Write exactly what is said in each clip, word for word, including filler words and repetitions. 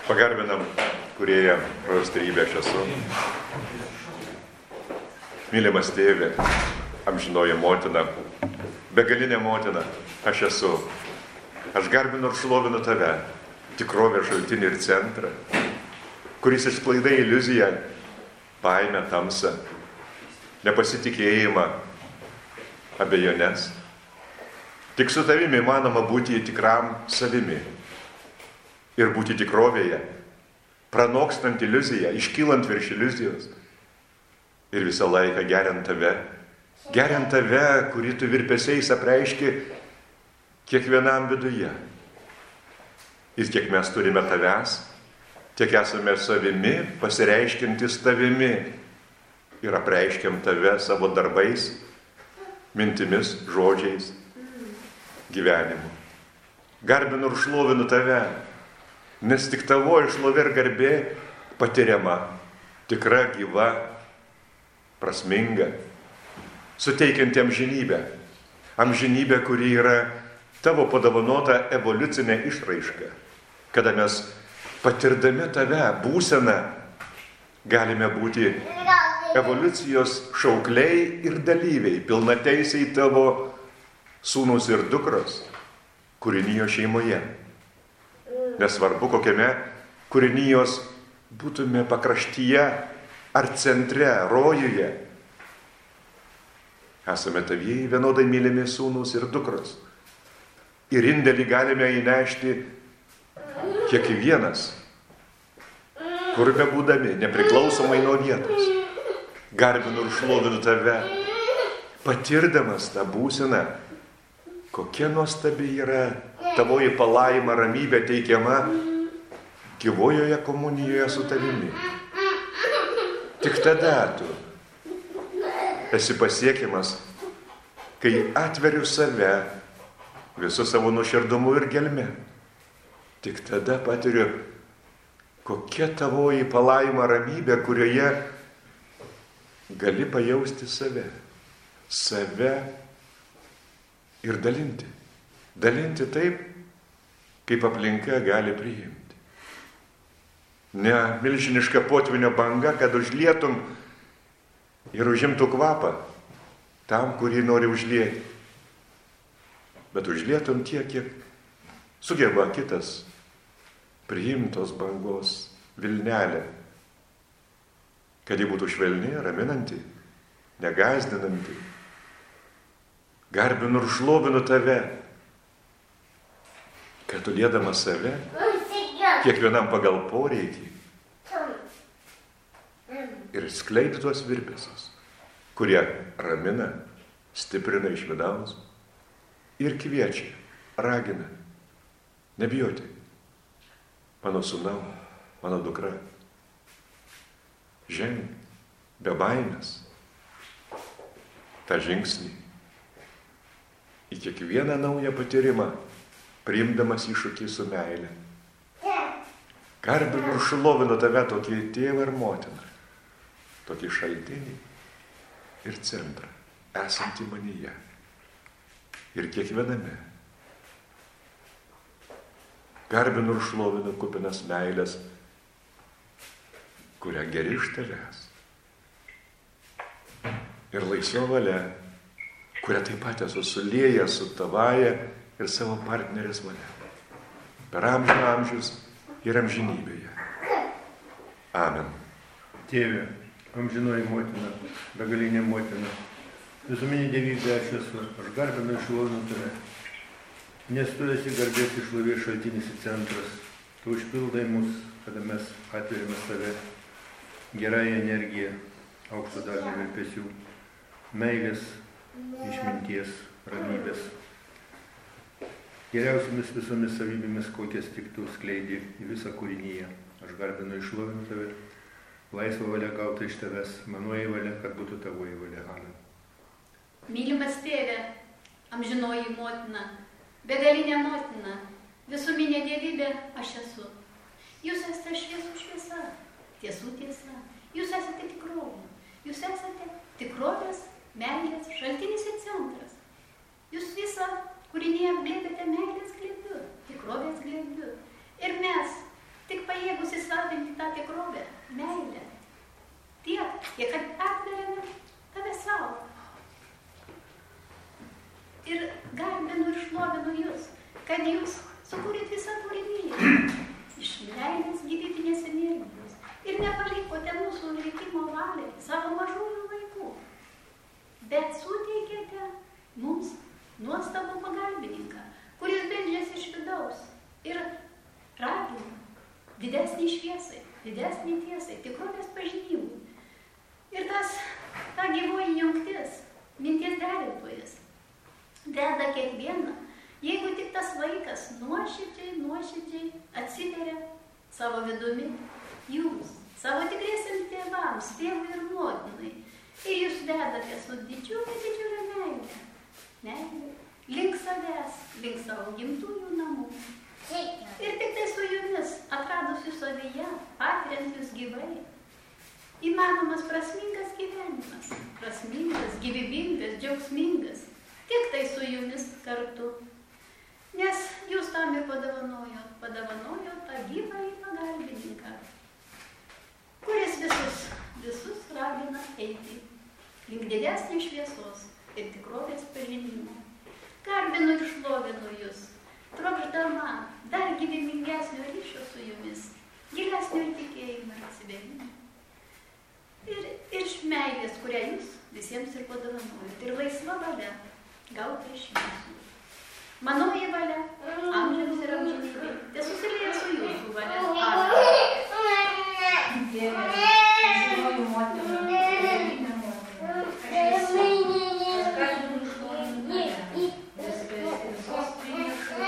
Pagarbinam Kūrėją, prarastybę aš esu. Mylimas tėve, amžinoji motina, begalinė motina, aš esu. Aš garbinu ir šlovinu tave, tikrovę, šaltinį ir centrą, kuris išsklaidai iliuziją, baimę, tamsą, nepasitikėjimą, abejones. Tik su tavimi įmanoma būti tikram savimi ir būti tikrovėje, pranokstant iliuziją, iškylant virš iliuzijos ir visą laiką geriant tave, geriant tave, kurį tu virpesiais apreiški kiekvienam viduje. Ir kiek mes turime tavęs, tiek esame savimi, pasireiškintis tavimi ir apreiškiam tave savo darbais, mintimis, žodžiais, gyvenimu. Garbinu ir šlovinu tave, nes tik tavo šlovė ir garbė patiriama, tikra, gyva, prasminga, suteikianti amžinybę. Amžinybė, kuri yra tavo padovanota evoliucinė išraiška, kada mes patirdami tave, būseną, galime būti evoliucijos šaukliai ir dalyviai, pilnateisiai tavo sūnus ir dukros kūrinijos šeimoje. Nesvarbu, kokiame kūrinijos būtume pakraštyje ar centre, rojuje. Esame tavieji vienodai mylimi sūnus ir dukros. Ir indėlį galime įnešti kiekvienas, kur be būdami, nepriklausomai nuo vietos. Garbinu ir šlovinu tave, patirdamas tą būseną, kokia nuostabi yra tavoji palaima, ramybė teikiama gyvojoje komunijoje su tavimi. Tik tada tu esi pasiekiamas, kai atveriu save visu savo nuoširdumu ir gelme. Tik tada patiriu, kokia tavoji palaima, ramybė, kurioje gali pajausti save. Save ir dalinti. Dalinti taip, kaip aplinka gali priimti. Ne milžiniška potvinio banga, kad užlietum ir užimtų kvapą tam, kurį nori užlieti. Bet užlietum tiek, kiek sugeba kitas priimtos bangos vilnelę, kad ji būtų švelni, raminanti, negąsdinanti. Garbinu ir šlovinu tave, kad tu dėdamas save, kiekvienam pagal poreikį, ir skleidi tuos virpesius, kurie ramina, stiprina iš vidaus ir kviečia, ragina, nebijoti. Mano sūnau, mano dukra, ženg be baimės tą žingsnį į kiekvieną naują patyrimą, priimdamas iššūkį su meile. Garbinu ir šlovinu tave, tokį tėvą ir motiną, tokį šaltinį ir centrą, esantį manyje ir kiekviename. Garbinu ir šlovinu kupinas meilės, kurią geri iš tavęs. Ir laisva valia, kurią taip pat esu suliejęs su tavaja ir savo partnerės valia. Per amžių amžius ir amžinybėje. Amen. Tėve, amžinoji motina, begalinė motina, visuminė dievybė aš esu, aš garbinu ir šlovinu tave, nes tu esi garbės ir šlovės šaltinis ir centras. Tu užpildai mus, kada mes atverime save, gerąją energiją, aukšto dažnio virpesių, meilės, išminties, ramybės. Geriausiamis visomis savybėmis, kokias tik tu skleidi į visą kūrinyje. Aš garbinu ir šlovinu tave, laisvą valią gautą iš tavęs, manoji valia, kad būtų tavoji valia. Amen. Mylimas tėve, amžinoji motina, begalinė motina, visuminė dievybė aš esu. Jūs esate šviesų šviesa, tiesų tiesa. Jūs esate tikrovė. Jūs esate tikrovės, meilės, šaltinis ir centras. Jūs visą kūrinyje apglėbėte meilės glėbiu, tikrovės glėbiu. Ir mes, tik pajėgus didesnį šviesai, didesnį tiesai, tikrovės pažinimui. Ir tas, ta gyvoji jungtis, minties derintojas, deda kiekvieną. Jeigu tik tas vaikas nuoširdžiai, nuoširdžiai atsiveria savo vidumi, jūs, savo tikriesiams tėvams, tėvui ir motinai, ir jūs dedate su didžiulė, didžiulė meilė, meilė, link savęs, link savo gimtųjų namų. Ir tik tai su jumis, atradus jūs savyje, patiriant jūs gyvai, įmanomas prasmingas gyvenimas, prasmingas, gyvybingas, džiaugsmingas, tik tai su jumis kartu. Nes jūs tam ir padovanojot, padovanojot tą gyvąjį pagalbininką, kuris visus, visus ragina eiti link didesnės šviesos ir tikrovės pažinimo. Garbinu ir šlovinu jūs, trokšdama dar gyvybingesnio ryšio su jumis, gilesnio ir tikėjimo ir atsivėrimo. Ir, ir iš meilės, kurią jūs visiems ir padovanojot, ir laisva valia gauta iš jūsų. Manoji valia, amžiams ir amžinybė, tai susilieja su jūsų valia. Dieve, žinoju motiną, begalinę motiną, aš esu, aš galiu išlovinti mane, vespėsti visos priešų,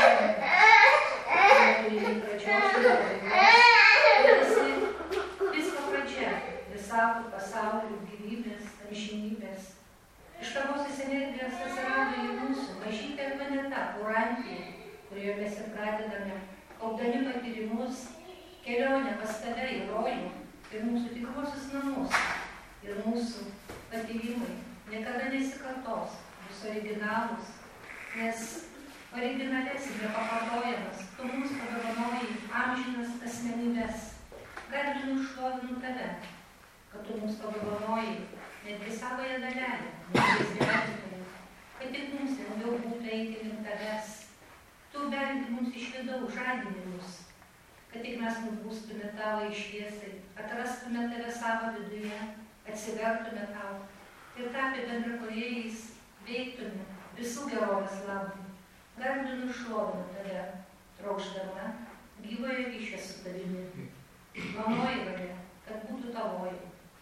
ir pradžios ir esi visko pradžia, visako pasaulio gyvybės, amžinybės. Iš tavosios energijos atsirado į mūsų mažytė planeta, Urantija, kurioje mes ir pradedame, kaupdami patyrimus, kelionę pas tave į rojų ir mūsų tikruosius namus. Ir mūsų patyrimai niekada nesikartos, bus originalūs, nes originalės ir nepakartojamas, tu mums padovanoji amžinas asmenybės. Garbinu šlovinu tave, kad tu mums padovanoji netgi savoje dalelę, mūsų gyventojų, kad tik mums lengviau būtų eiti link tavęs. Tu bent mums iš vidaus žadinimus, kad tik mes nubūstume tavo į šviesai, atrastume tave savo viduje, atsivertume tau ir tapę bendrakojėjais veiktume visų gerovės labui. Garbinu šlovinu tave, trokšdama gyvojo ryšio su tavimi. Manoji valia, kad būtų tavoji.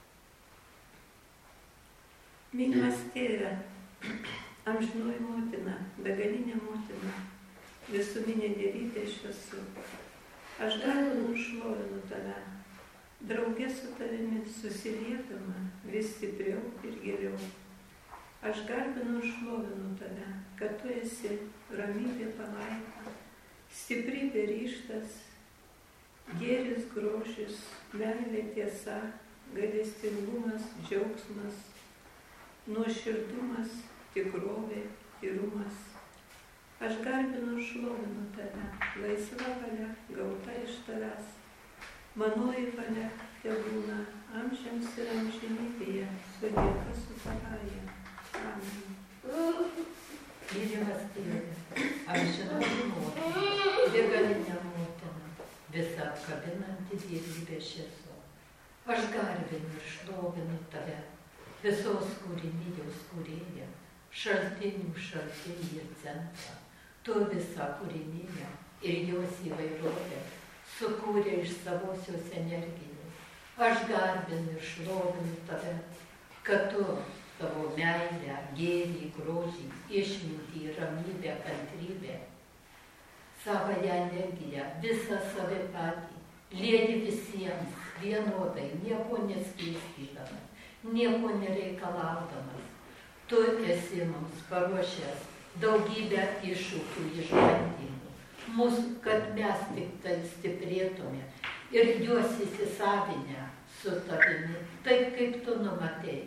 Mylimas tėve, amžinoji motina, begalinė motina, visuminė dievybė iš visų. Aš garbinu šlovinu tave, draugė su tavimi susiliedama vis stipriau ir geriau. Aš garbinu šlovinu tave, kad tu esi ramybė palaima, stiprybė ryžtas, gėris grožis, meilė tiesa, gailestingumas, džiaugsmas, nuoširdumas, tikrovė, tyrumas. Aš garbinu šlovinu tave, laisva valia gauta iš tavęs. Manoji valia tebūna amžiams ir amžinybėje, su dėka su tavaja. Amen. Mylimas tėve, amžinoji motina, begalinė motina, visą apkabinanti dievybę šviesų. Aš garbinu ir šlovinu tave, visos kūrinijos kūrėja, šaltinių šaltinį ir centrą. Tu visą kūriniją ir jos įvairovę sukūrė iš savosios energijos. Aš garbinu ir šlovinu tave, kad tu savo meilę, gėrį, grožį, išmintį, ramybę, kantrybę, savąją energiją, visą save patį, liedi visiems vienodai, nieko neskirstydamas, nieko nereikalaudamas. Tu esi mums paruošęs daugybę iššūkių išbandymų, mūsų, kad mes tik tai stiprėtume ir juos įsisavinę su tavimi, taip kaip tu numatei.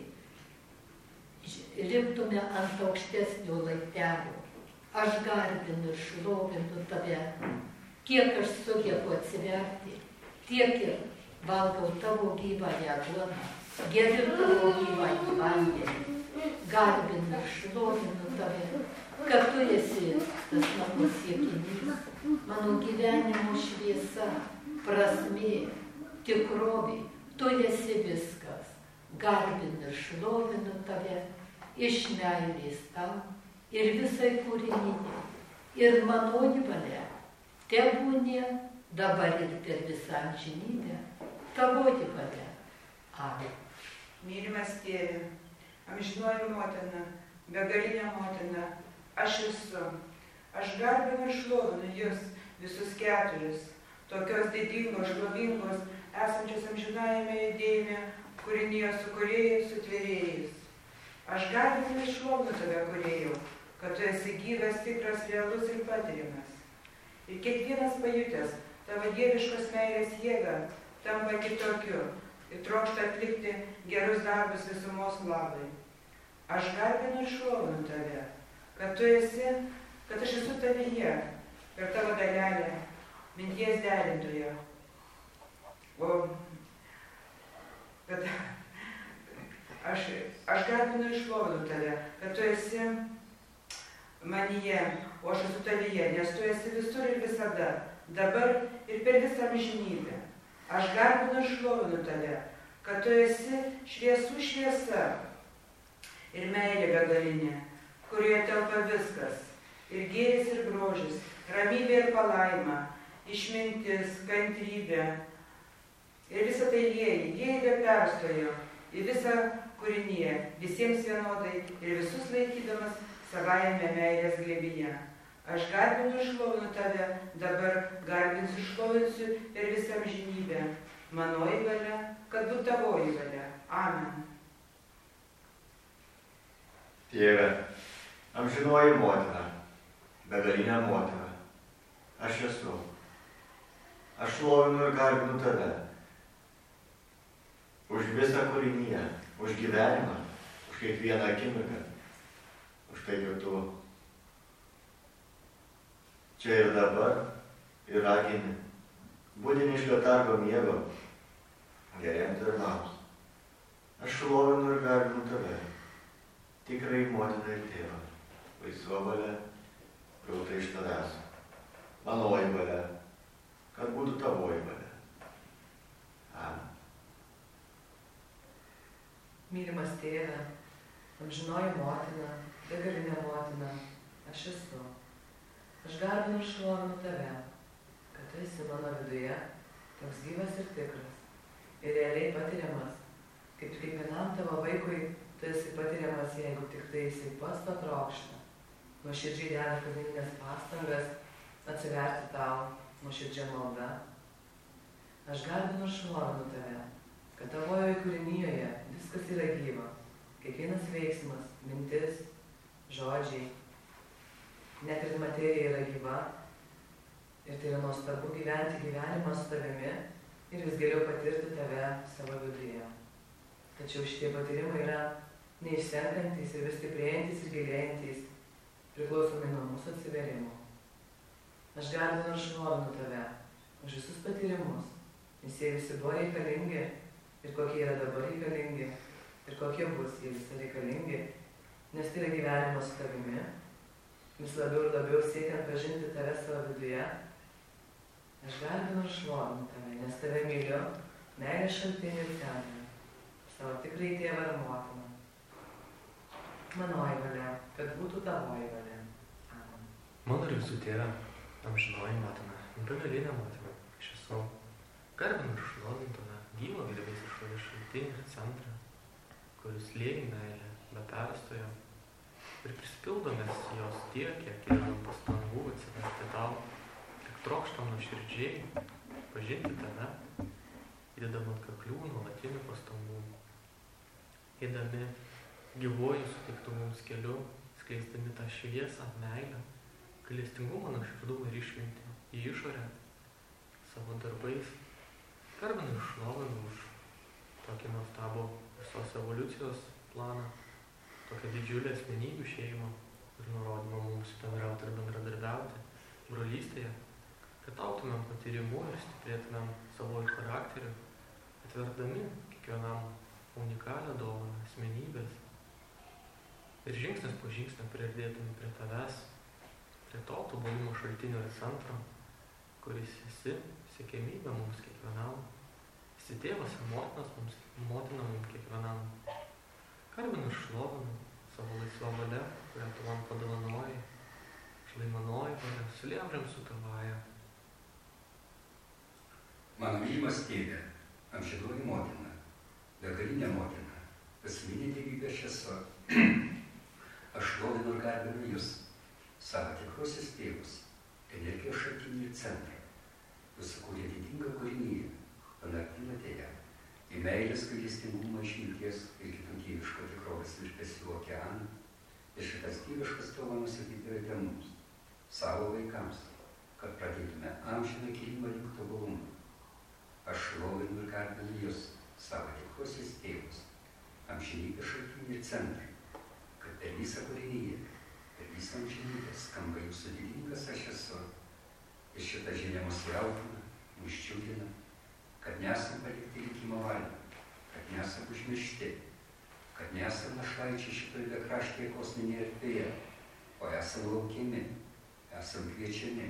Liptume ant aukštesnio laiptelio. Aš garbinu ir šlovinu tave, kiek aš sugebu atsiverti, tiek ir valgau tavo gyvąją duoną, geriu tavo gyvąjį vandenį. Garbinu ir šlovinu tave, kad tu esi tas mano siekinys, mano gyvenimo šviesa, prasmė, tikrovė, tu esi viskas. Garbinu ir šlovinu tave iš meilės tau ir visai kūrinijai. Ir manoji valia tebūnie dabar ir per visą amžinybę. Tavoji valia. Amen. Mylimas tėve, amžinoji motina, begalinė motina, aš esu. Aš garbinu ir šlovinu jūs visus keturis, tokios didingos, šlovingos, esančios amžinajame judėjime, kūrinijos sukūrėjais, sutvėrėjais. Aš garbinu ir šlovinu tave, kūrėjau, kad tu esi gyvas, tikras, realus ir patiriamas. Ir kiekvienas pajutęs tavo dieviškos meilės jėgą tampa kitokiu ir trokšta atlikti gerus darbus visumos labai. Aš garbinu ir šlovinu tave, kad tu esi, kad aš esu tavyje per tavo dalelę, minties derintoje. O kad aš, aš garbinu ir šlovinu tave, kad tu esi manyje, o aš esu tavyje, nes tu esi visur ir visada, dabar ir per visą amžinybę. Aš garbinu ir šlovinu tave, kad tu esi šviesų šviesa ir meilė begalinė, kurioje telpa viskas, ir gėris ir grožis, ramybė ir palaima, išmintis, kantrybė. Ir visą tai lieji, lieji be perstojo į visą kūriniją, visiems vienodai ir visus laikydamas savajame meilės glėbyje. Aš garbinu ir šlovinu tave, dabar garbinsiu ir šlovinsiu per visą amžinybę. Manoji valia, kad būtų tavoji valia. Amen. Tėve, amžinoji motina, begalinė motina, aš esu. Aš šlovinu ir garbinu tave. Už visą kūriniją, už gyvenimą, už kiekvieną akimirką. Už tai, kad tu čia ir dabar ir ragini, būdini iš letargo miego, geriems darbams. Aš šlovinu ir garbinu tave, tikrai motina ir tėvą, laisva valia, gauta iš tavęs. Manoji valia, kad būtų tavoji valia. Amen. Mylimas tėve, amžinoji motina, begalinė motina, aš esu. Aš garbinu ir šlovinu tave, kad tu esi mano viduje, toks gyvas ir tikras, ir realiai patiriamas, kaip ir kiekvienam tavo vaikui tu esi patiriamas, jeigu tik tai jisai pats to trokšta. Nuoširdžiai deda kasdieninės pastangas atsiverti tau nuoširdžia malda. Aš garbinu ir šlovinu tave, kad tavojoje kūrinijoje viskas yra gyva, kiekvienas veiksmas, mintis, žodžiai. Net ir materija yra gyva ir tai yra nuostabu gyventi gyvenimą su tavimi ir vis geriau patirti tave savo viduje. Tačiau šitie patyrimai yra neišsenkantis ir vis stiprėjantis ir gilėjantis, priklausomai nuo mūsų atsiverimo. Aš garbinu ir šlovinu tave už visus patyrimus, nes jie visi buvo reikalingi ir kokie yra dabar reikalingi ir kokie bus jie visi reikalingi, nes tai yra gyvenimas su tavimi. Vis labiau ir labiau siekiant pažinti tave savo viduje. Aš garbinu ir šlovinu tave, nes tave myliu, meilės šaltinį ir centrą, savo tikrai tėvą ir motiną. Manoji valia, kad būtų tavoji valia. Amen. Mano ir visų tėvė, amžinoji motina, begalinė motina, aš esu. Garbinu ir šlovinu tave, gyvo garbės ir šlovės šaltinį ir centrą, kuris lieja meilę, be perstojo. Ir prisipildomės jos tiek, kiek yra pastangų atsiverti tau, tik trokštam nuoširdžiai pažinti tave, įdedam ant kaklių nuolatinių pastangų, eidami gyvuoju suteiktų mums keliu, skleisdami tą šviesą, meilę, gailestingumą, nuoširdumą ir išmintį į išorę savo darbais. Garbinu ir šlovinu už tokį nuostabų visos evoliucijos planą, tokią didžiulę asmenybių šeimą ir nurodymą mums bendrauti ir bendradarbiauti brolystėje, kad augtumėm patyrimu ir stiprėtumėm savo charakteriu, atverdami kiekvienam unikalią dovaną asmenybės ir žingsnis po žingsnio priartėtume prie tavęs, prie to tobulumo šaltinio ir centro, kuris esi siekiamybė mums kiekvienam, esi tėvas ir motinas mums, motina mums kiekvienam. Garbinu ir šlovinu savo laisvą valią, kurią tu man padovanoji, šlaimanoji valia, su liemžiam su tavaja. Mano mylimas tėve, amžinoji motina, begalinė motina, esminė dievybė aš esu. Aš šlovinu ir garbinu Jūs, savo tikruosius tėvus, energijos šaltinį ir centrą. Jūs sukūrė didingą kūrinyje, panardinote ją į meilės gailestingumą, išminties ir kitų dieviško tikrovės virpesių okeaną. Ir šitas dieviškas dovanas atidavėte mums, savo vaikams, kad pradėtume amžiną kilimą link tobulumo. Aš šlovinu ir garbinu Jūs, savo tikruosius tėvus, amžinybės šaltinį ir centrą, kad per visą kūrinyje, per visą amžinybę skamba Jūsų didingas aš esu. Ir šitą žinią mus jaudina, mus džiugina, kad nesam palikti likimo valią, kad nesam užmiršti, kad nesam našlaičiai šitoje bekraštėje kosminėje erdvėje, o esam laukiami, esam kviečiami.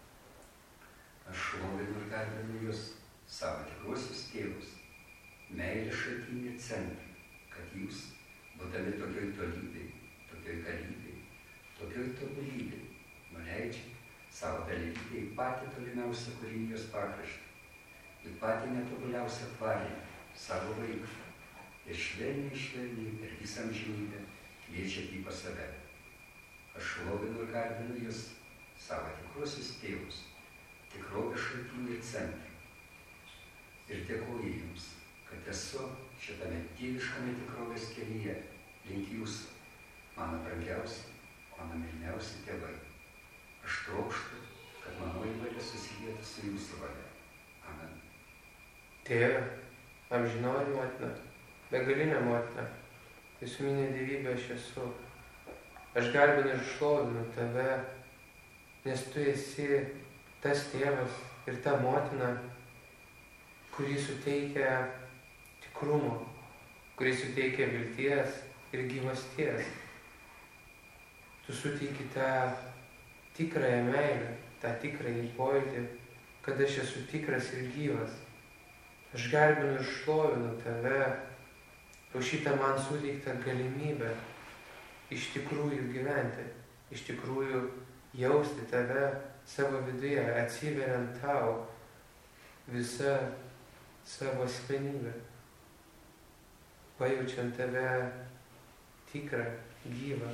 Aš šlovinu ir garbinu Jūs, savo tikruosius tėvus, meilės šaltinį ir centrą, kad Jūs, būdami tokioj tolybėj, tokioj galybėj, tokioj tobulybėj, nuleidžia savo dalybę į patį tolimiausią kūrinijos pakraštį, į patį netobuliausią tvarį, savo vaiką. Ir švelniai, švelniai per visą amžinybę kviečia jį pas save. Aš šlovinu ir garbinu Jūs, savo tikruosius tėvus, tikrovės šaltinį ir centrą. Ir dėkoju Jums, kad esu šitame dieviškame tikrovės kelyje link Jūsų, mano brangiausi, mano mylimiausi tėvai. Aš trokštu, kad manoji valia susilietų su Jūsų valia. Amen. Tėve, amžinoji motina, begalinė motina, visuminė dievybė aš esu. Aš garbinu ir šlovinu Tave, nes Tu esi tas tėvas ir ta motina, kuri suteikia tikrumo, kuri suteikia vilties ir gyvasties. Tu suteiki tą tikrąją meilę, tą tikrąjį pojūtį, kad aš esu tikras ir gyvas. Aš garbinu ir šlovinu Tave, už šitą man suteiktą galimybę iš tikrųjų gyventi, iš tikrųjų jausti Tave savo viduje, atsiveriant Tau visą savo asmenybę, pajaučiant Tave tikrą, gyvą.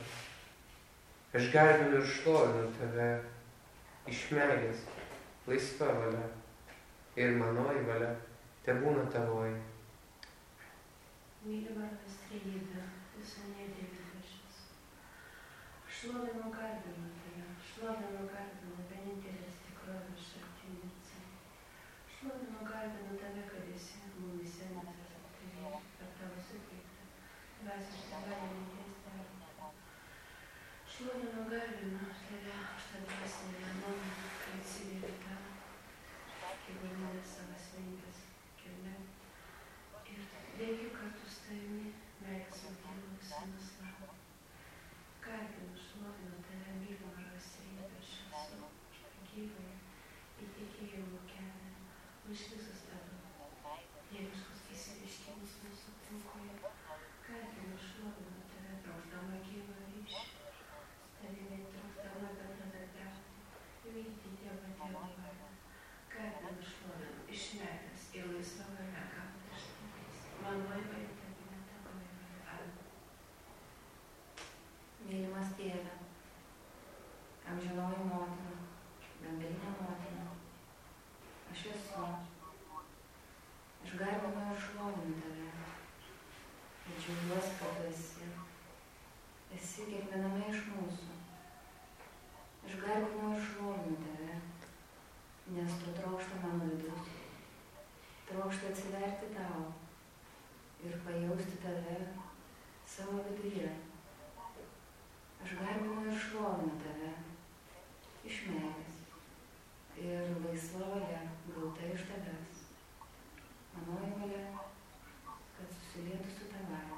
Aš garbinu ir šlovinu Tave iš meilės, laisva valia ir manoji valia tebūna Tavoji. Mylimas trejybė, visuminė dievybė aš esu. Šlovinu garbinu Tave, šlovinu garbinu vienintelės tikrovės šaltinį ir centrą. Šlovinu garbinu Tave, kad esi mumyse nesas aktyviai per Tavo suteiktą dvasišką valią minties darbą. Šlovinu garbinu Tave už tą dvasinę vienuomenę, kai atsiveri Tau, gyvūnės savo asmenybės kilme. Ir veikiu kartu su Tavimi, meilės motyvų visame slavą. Garbinu, šlovinu Tave, mylimą rasėjį, aš esu gyvai į tikėjimo kelią, už visus Tavo dieviškus įsireiškimus mūsų aplinkoje. Garbinu, šlovinu Tave, trokšdama gyvą ryšį, Tavimi trokšdama bendradarbiauti, vykdyti Dievo Dievo valią. Garbinu, šlovinu iš meilės ir laisva valia gauti iš Tavęs. Manoji valia tebūna Tavoji valia. Amen. Mylimas Tėve, amžinoji motina, begalinė motina, aš esu. Aš garbinu ir šlovinu Tave. Ir džiaugiuosi, kad Tu esi. Esi kiekviename iš mūsų. Aš garbinu ir šlovinu Tave, nes Tu trokšta mano vidus. Trokšta atsiverti Tau ir pajausti Tave savo viduje. Aš garbinu ir šlovinu Tave iš meilės ir laisva valia gauta iš Tavęs. Manoji valia, kad susilietų su Tavąja.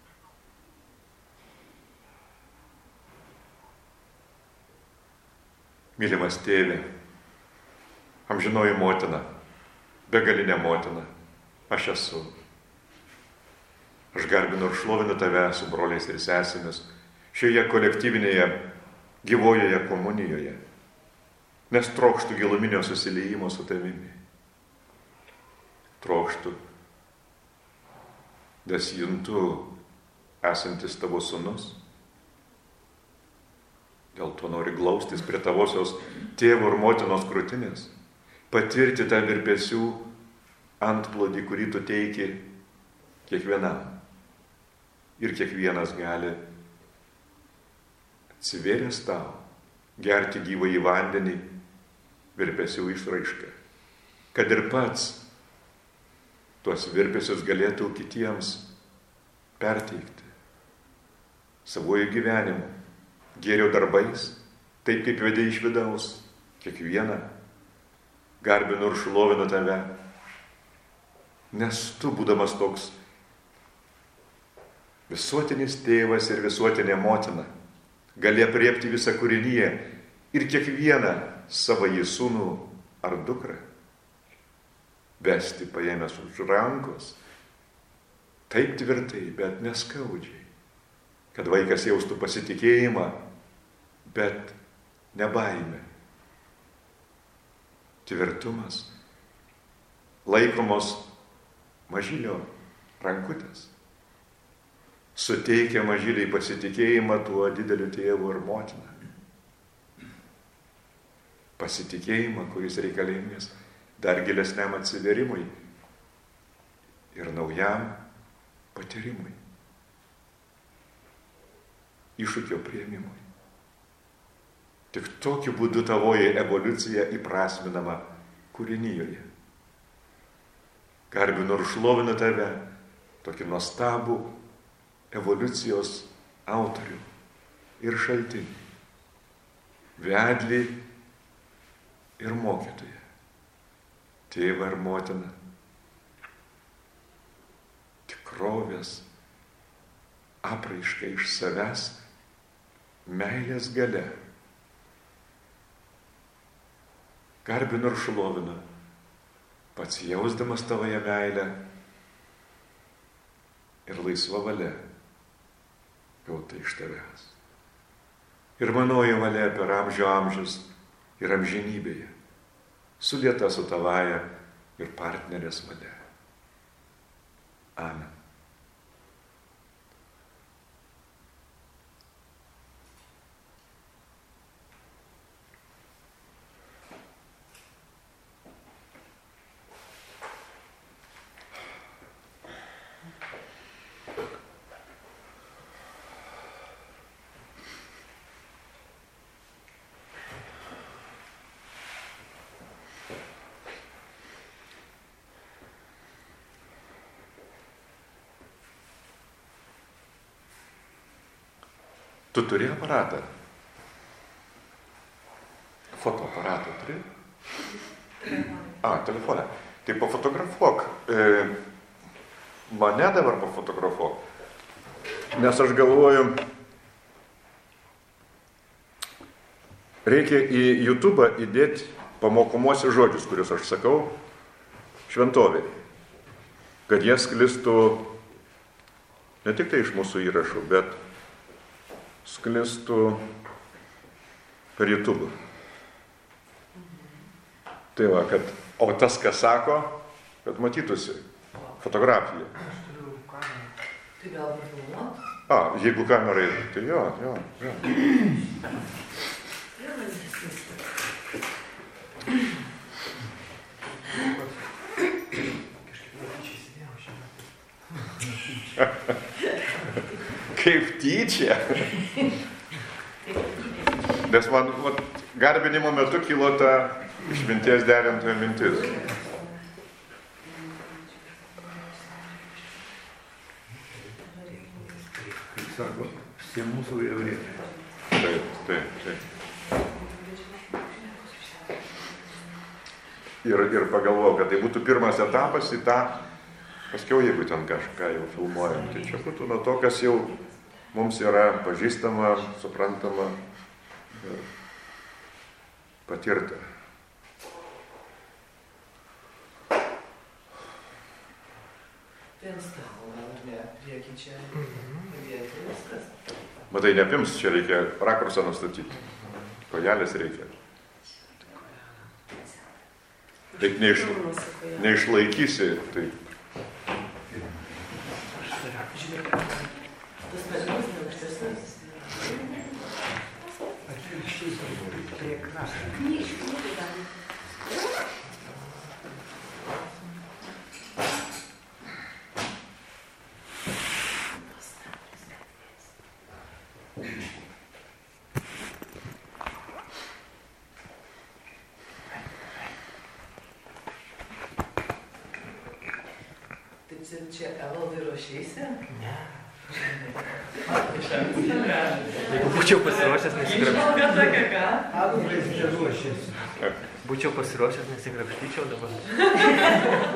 Mylimas Tėve, amžinoji motina, begalinė motina, aš esu. Aš garbinu ir šlovinu Tave su broliais ir sesėmis šioje kolektyvinėje gyvojoje komunijoje, nes trokštų giluminio susiliejimo su Tavimi. trokštų, nes juntu esantis tavo sūnus. Dėl to nori glaustis prie tavosios tėvo ir motinos krūtinės, patirti tą virpesių antplodį, kurį tu teiki kiekvienam. Ir kiekvienas gali atsivėręs tau, gerti gyvąjį vandenį, virpesių išraišką, kad ir pats tuos virpesius galėtų kitiems perteikti savojo gyvenimu, gėrio darbais, taip kaip vedė iš vidaus, kiekvieną garbinu ir šlovinu tave, nes tu, būdamas toks visuotinis tėvas ir visuotinė motina, gali apriepti visą kūrinyje ir kiekvieną savąjį sūnų ar dukrą vesti paėmęs už rankos, taip tvirtai, bet neskaudžiai, kad vaikas jaustų pasitikėjimą, bet ne baimę. Tvirtumas, laikomos mažylio rankutės, suteikia mažyliai pasitikėjimą tuo dideliu tėvu ir motina. Pasitikėjimą, kuris reikalingas dar gilesniam atsiverimui ir naujam patyrimui, iššūkio priėmimui. Tik tokiu būdu tavoji evoliucija įprasminama kūrinyjoje. Garbinu ir šlovinu tave, tokį nuostabų evoliucijos autorių ir šaltinį, vedlį ir mokytoją, tėvą ir motiną, tikrovės apraišką iš savęs, meilės galia. Garbinu ir šlovinu, pats jausdamas tavoje meilę ir laisva valia gauta iš tavęs. Ir manoji valia per amžių amžius ir amžinybėje, sulieta su tavaja ir partnerės valia. Amen. Tu turi aparatą? Fotoaparatą turi? A, telefoną. Tai pafotografuok. E, mane dabar pafotografuok. Nes aš galvoju, reikia į YouTube įdėti pamokomuosius žodžius, kuriuos aš sakau šventovėje. Kad jie sklistų ne tik tai iš mūsų įrašų, bet sklistų per YouTube. Tai va, kad, o tas, kas sako, kad matytųsi fotografija. Aš turiu kamerą. Tai gal pafilmuot? A, jeigu kamera yra, tai jo, jo, jo. Kaip tyčia. Nes man vat, garbinimo metu kilo ta išminties derintoja mintis. Kaip sako, visi mūsų evreiai. Taip, taip, taip. Ir, ir pagalvojau, kad tai būtų pirmas etapas į tą, paskiau jeigu ten kažką jau filmuojam, tai čia būtų nuo to, kas jau mums yra pažįstama, suprantama ir patirta. Tai ant stalo, gal ne, priekį čia, padėti viskas. Matai, neapims, čia reikia rakursą nustatyti. Kojelės reikia. taip neiš, neišlaikysi. Taip. Tas sprendimas neaukštesnis. Prie krašto. Čia Evaldai ruošėsi? Ne. Jeigu būčiau pasiruošęs, nesikrapštyčiau. Ką tokia ką? Evaldai ruošėsi. Būčiau pasiruošęs, nesikrapštyčiau dabar.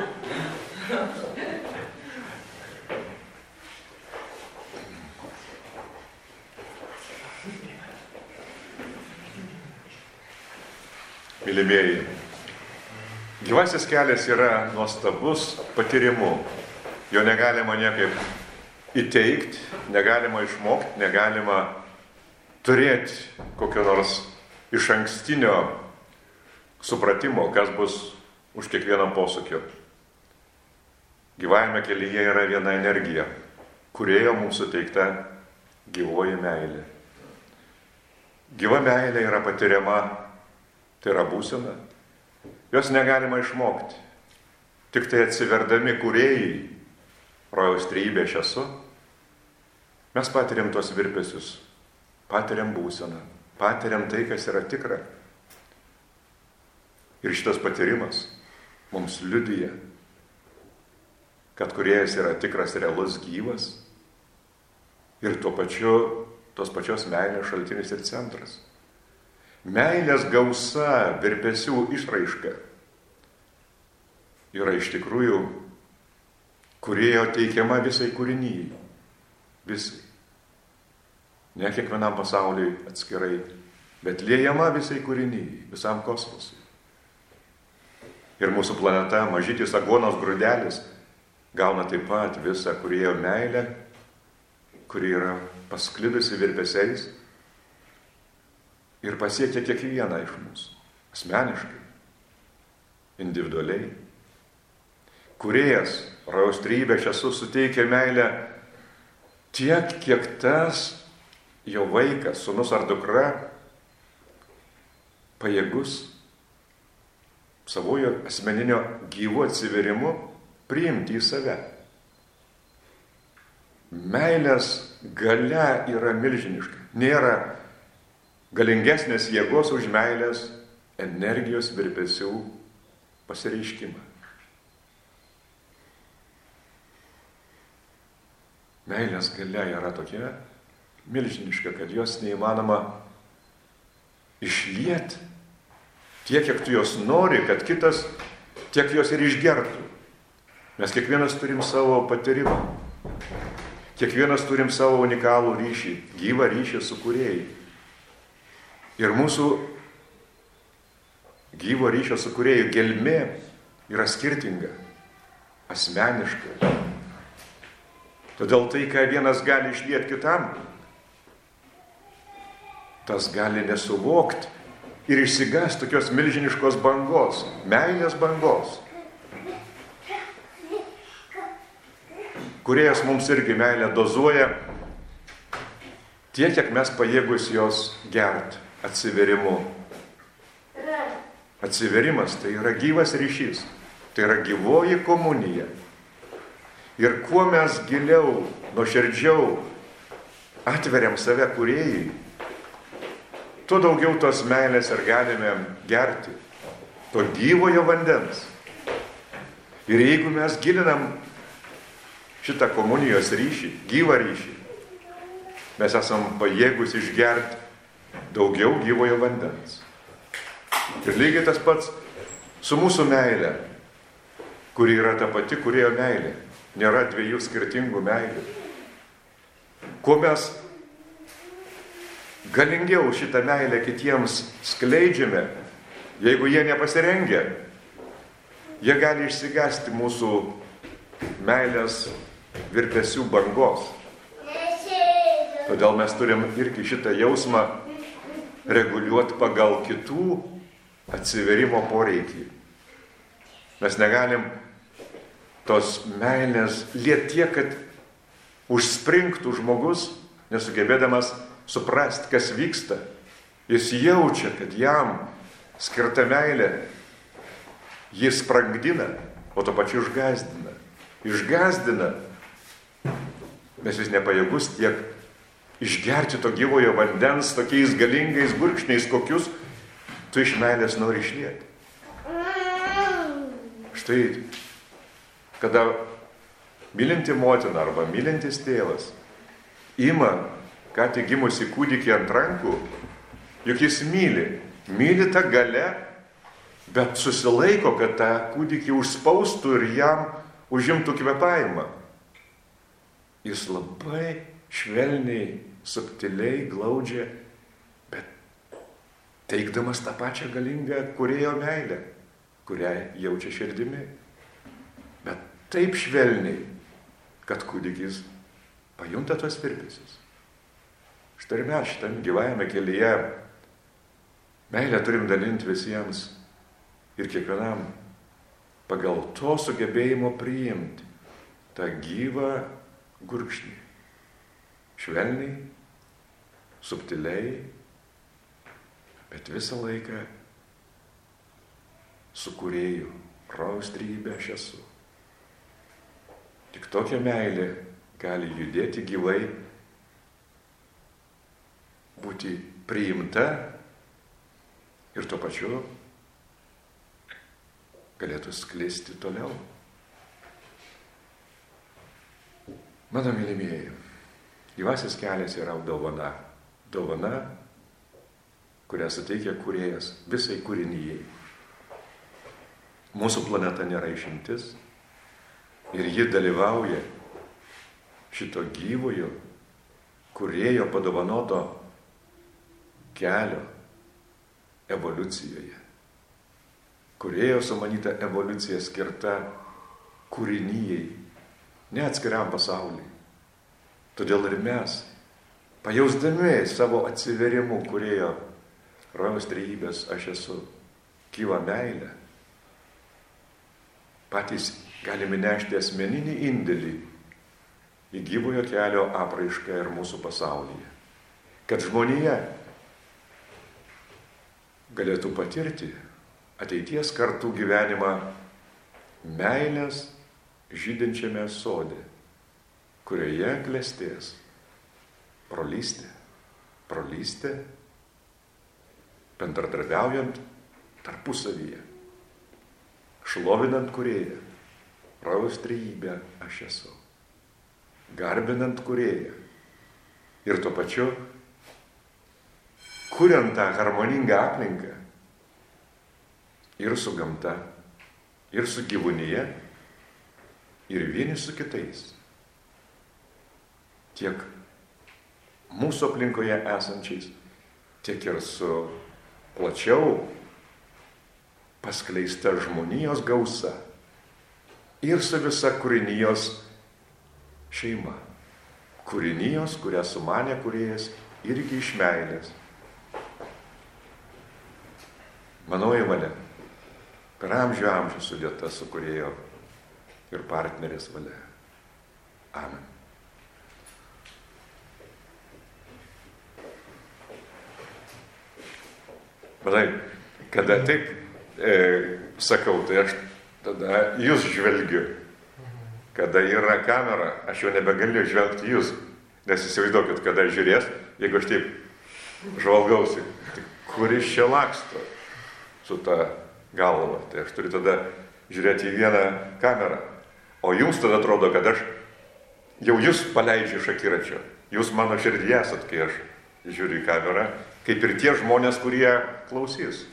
Mylimieji, gyvasis kelias yra nuostabus patyrimu. Jo negalima niekaip įteikti, negalima išmokti, negalima turėti kokio nors iš ankstinio supratimo, kas bus už kiekvieno posūkio. Gyvajame kelyje yra viena energija, kurioje mums suteikta gyvoji meilė. Gyva meilė yra patiriama, tai yra būsena. Jos negalima išmokti. Tik tai atsiverdami kūrėjai, rojaus trejybė aš esu, mes patiriam tos virpesius, patiriam būseną, patiriam tai, kas yra tikra. Ir šitas patyrimas mums liudija, kad kūrėjas yra tikras, realus, gyvas ir tuo pačiu tos pačios meilės šaltinis ir centras. Meilės gausa, virpesių išraiška yra iš tikrųjų kūrėjo teikiama visai kūrinyjai. Visai. Ne kiekvienam pasauliui atskirai, bet liejama visai kūrinyjai, visam kosmosui. Ir mūsų planeta, mažytis aguonos grūdelis, gauna taip pat visą kūrėjo meilę, kuri yra pasklidusi virpesiais ir pasiekia kiekvieną iš mūsų, asmeniškai, individualiai. Kūrėjas, rojaus trejybė aš esu, suteikia meilę tiek, kiek tas jo vaikas, sūnus ar dukra, pajėgus savojo asmeninio gyvo atsiverimu priimti į save. Meilės galia yra milžiniška. Nėra galingesnės jėgos už meilės energijos virpesių pasireiškimą. Meilės galia yra tokia milžiniška, kad jos neįmanoma išlieti tiek, kiek tu jos nori, kad kitas tiek jos ir išgertų. Mes kiekvienas turim savo patyrimą. Kiekvienas turim savo unikalų ryšį, gyvą ryšį su kūrėjai. Ir mūsų gyvo ryšio su kūrėjų gelmė yra skirtinga, asmeniška. Todėl tai, ką vienas gali išlieti kitam, tas gali nesuvokti ir išsigąsti tokios milžiniškos bangos, meilės bangos. Kūrėjas mums irgi meilę dozuoja tiek, kiek mes pajėgus jos gert atsiverimu. Atsiverimas tai yra gyvas ryšys, tai yra gyvoji komunija. Ir kuo mes giliau, nuoširdžiau atveriam save kūrėjai, tuo daugiau tos meilės ir galime gerti, to gyvojo vandens. Ir jeigu mes gilinam šitą komunijos ryšį, gyvą ryšį, mes esam pajėgus išgerti daugiau gyvojo vandens. Ir lygiai tas pats su mūsų meile, kuri yra ta pati kūrėjo meilė. Nėra dviejų skirtingų meilių. Kuo mes galingiau šitą meilę kitiems skleidžiame, jeigu jie nepasirengia, jie gali išsigąsti mūsų meilės virpesių bangos. Todėl mes turim irgi šitą jausmą reguliuoti pagal kitų atsiverimo poreikį. Mes negalim tos meilės liet tiek, kad užspringtų žmogus, nesugebėdamas suprasti, kas vyksta. Jis jaučia, kad jam skirta meilė jį sprangdina, o to pačiu išgazdina. Išgazdina. Mes vis nepajėgus tiek išgerti to gyvojo vandens tokiais galingais gurkšniais, kokius tu iš meilės nori išlieti. Štai, kada mylinti motina arba mylintis tėvas ima ką tik gimusi kūdikį ant rankų, juk jis myli, myli tą galę, bet susilaiko, kad tą kūdikį užspaustų ir jam užimtų kvėpavimą. Jis labai švelniai, subtiliai glaudžia, bet teikdamas tą pačią galingą kūrėjo meilę, kurią jaučia širdimi. Bet taip švelniai, kad kūdikis pajunta tos virpesius. Štai ir mes šitam gyvajame kelyje meilę turim dalinti visiems ir kiekvienam pagal to sugebėjimo priimti tą gyvą gurkšnį. Švelniai, subtiliai, bet visą laiką su kūrėju, rojaus trejybė aš esu. Tik tokia meilė gali judėti gyvai, būti priimta ir tuo pačiu galėtų sklisti toliau. Mano mylimieji, gyvasis kelias yra dovana. Dovana, kurią suteikia kūrėjas visai kūrinijai. Mūsų planeta nėra išimtis ir ji dalyvauja šito gyvojo kūrėjo padovanoto kelio evoliucijoje. Kūrėjo sumanyta evoliucija skirta kūrinijai, ne atskiriam pasauliui. Todėl ir mes, pajausdami savo atsiverimu kūrėjo rojaus trejybės aš esu gyva meilė, patys galime nešti asmeninį indėlį į gyvojo kelio apraišką ir mūsų pasaulyje. Kad žmonija galėtų patirti ateities kartų gyvenimą meilės žydinčiame sode, kurioje klestės brolystė, brolystė, bendradarbiaujant tarpusavyje, šlovinant kūrėją, rojaus trejybę aš esu, garbinant kūrėją ir tuo pačiu kuriant tą harmoningą aplinką ir su gamta, ir su gyvūnyje, ir vieni su kitais. Tiek mūsų aplinkoje esančiais, tiek ir su plačiau paskleista žmonijos gausa ir su visa kūrinijos šeima. Kūrinijos, kurią sumanė kūrėjas irgi iš meilės. Manoji valia, per amžių amžių sudėta su kūrėjo ir partnerės valia. Amen. Matai, kada taip e, sakau, tai aš tada jūs žvelgiu. Kada yra kamera, aš jau nebegaliu žvelgti jūs. Nes įsivaizduokit, kada žiūrės, jeigu aš taip žvalgausi, tai kuris čia laksto su ta galva. Tai aš turiu tada žiūrėti į vieną kamerą. O jums tada atrodo, kad aš jau jūs paleidžiu iš akiračio. Jūs mano širdyje esat, kai aš žiūriu į kamerą, kaip ir tie žmonės, kurie klausys.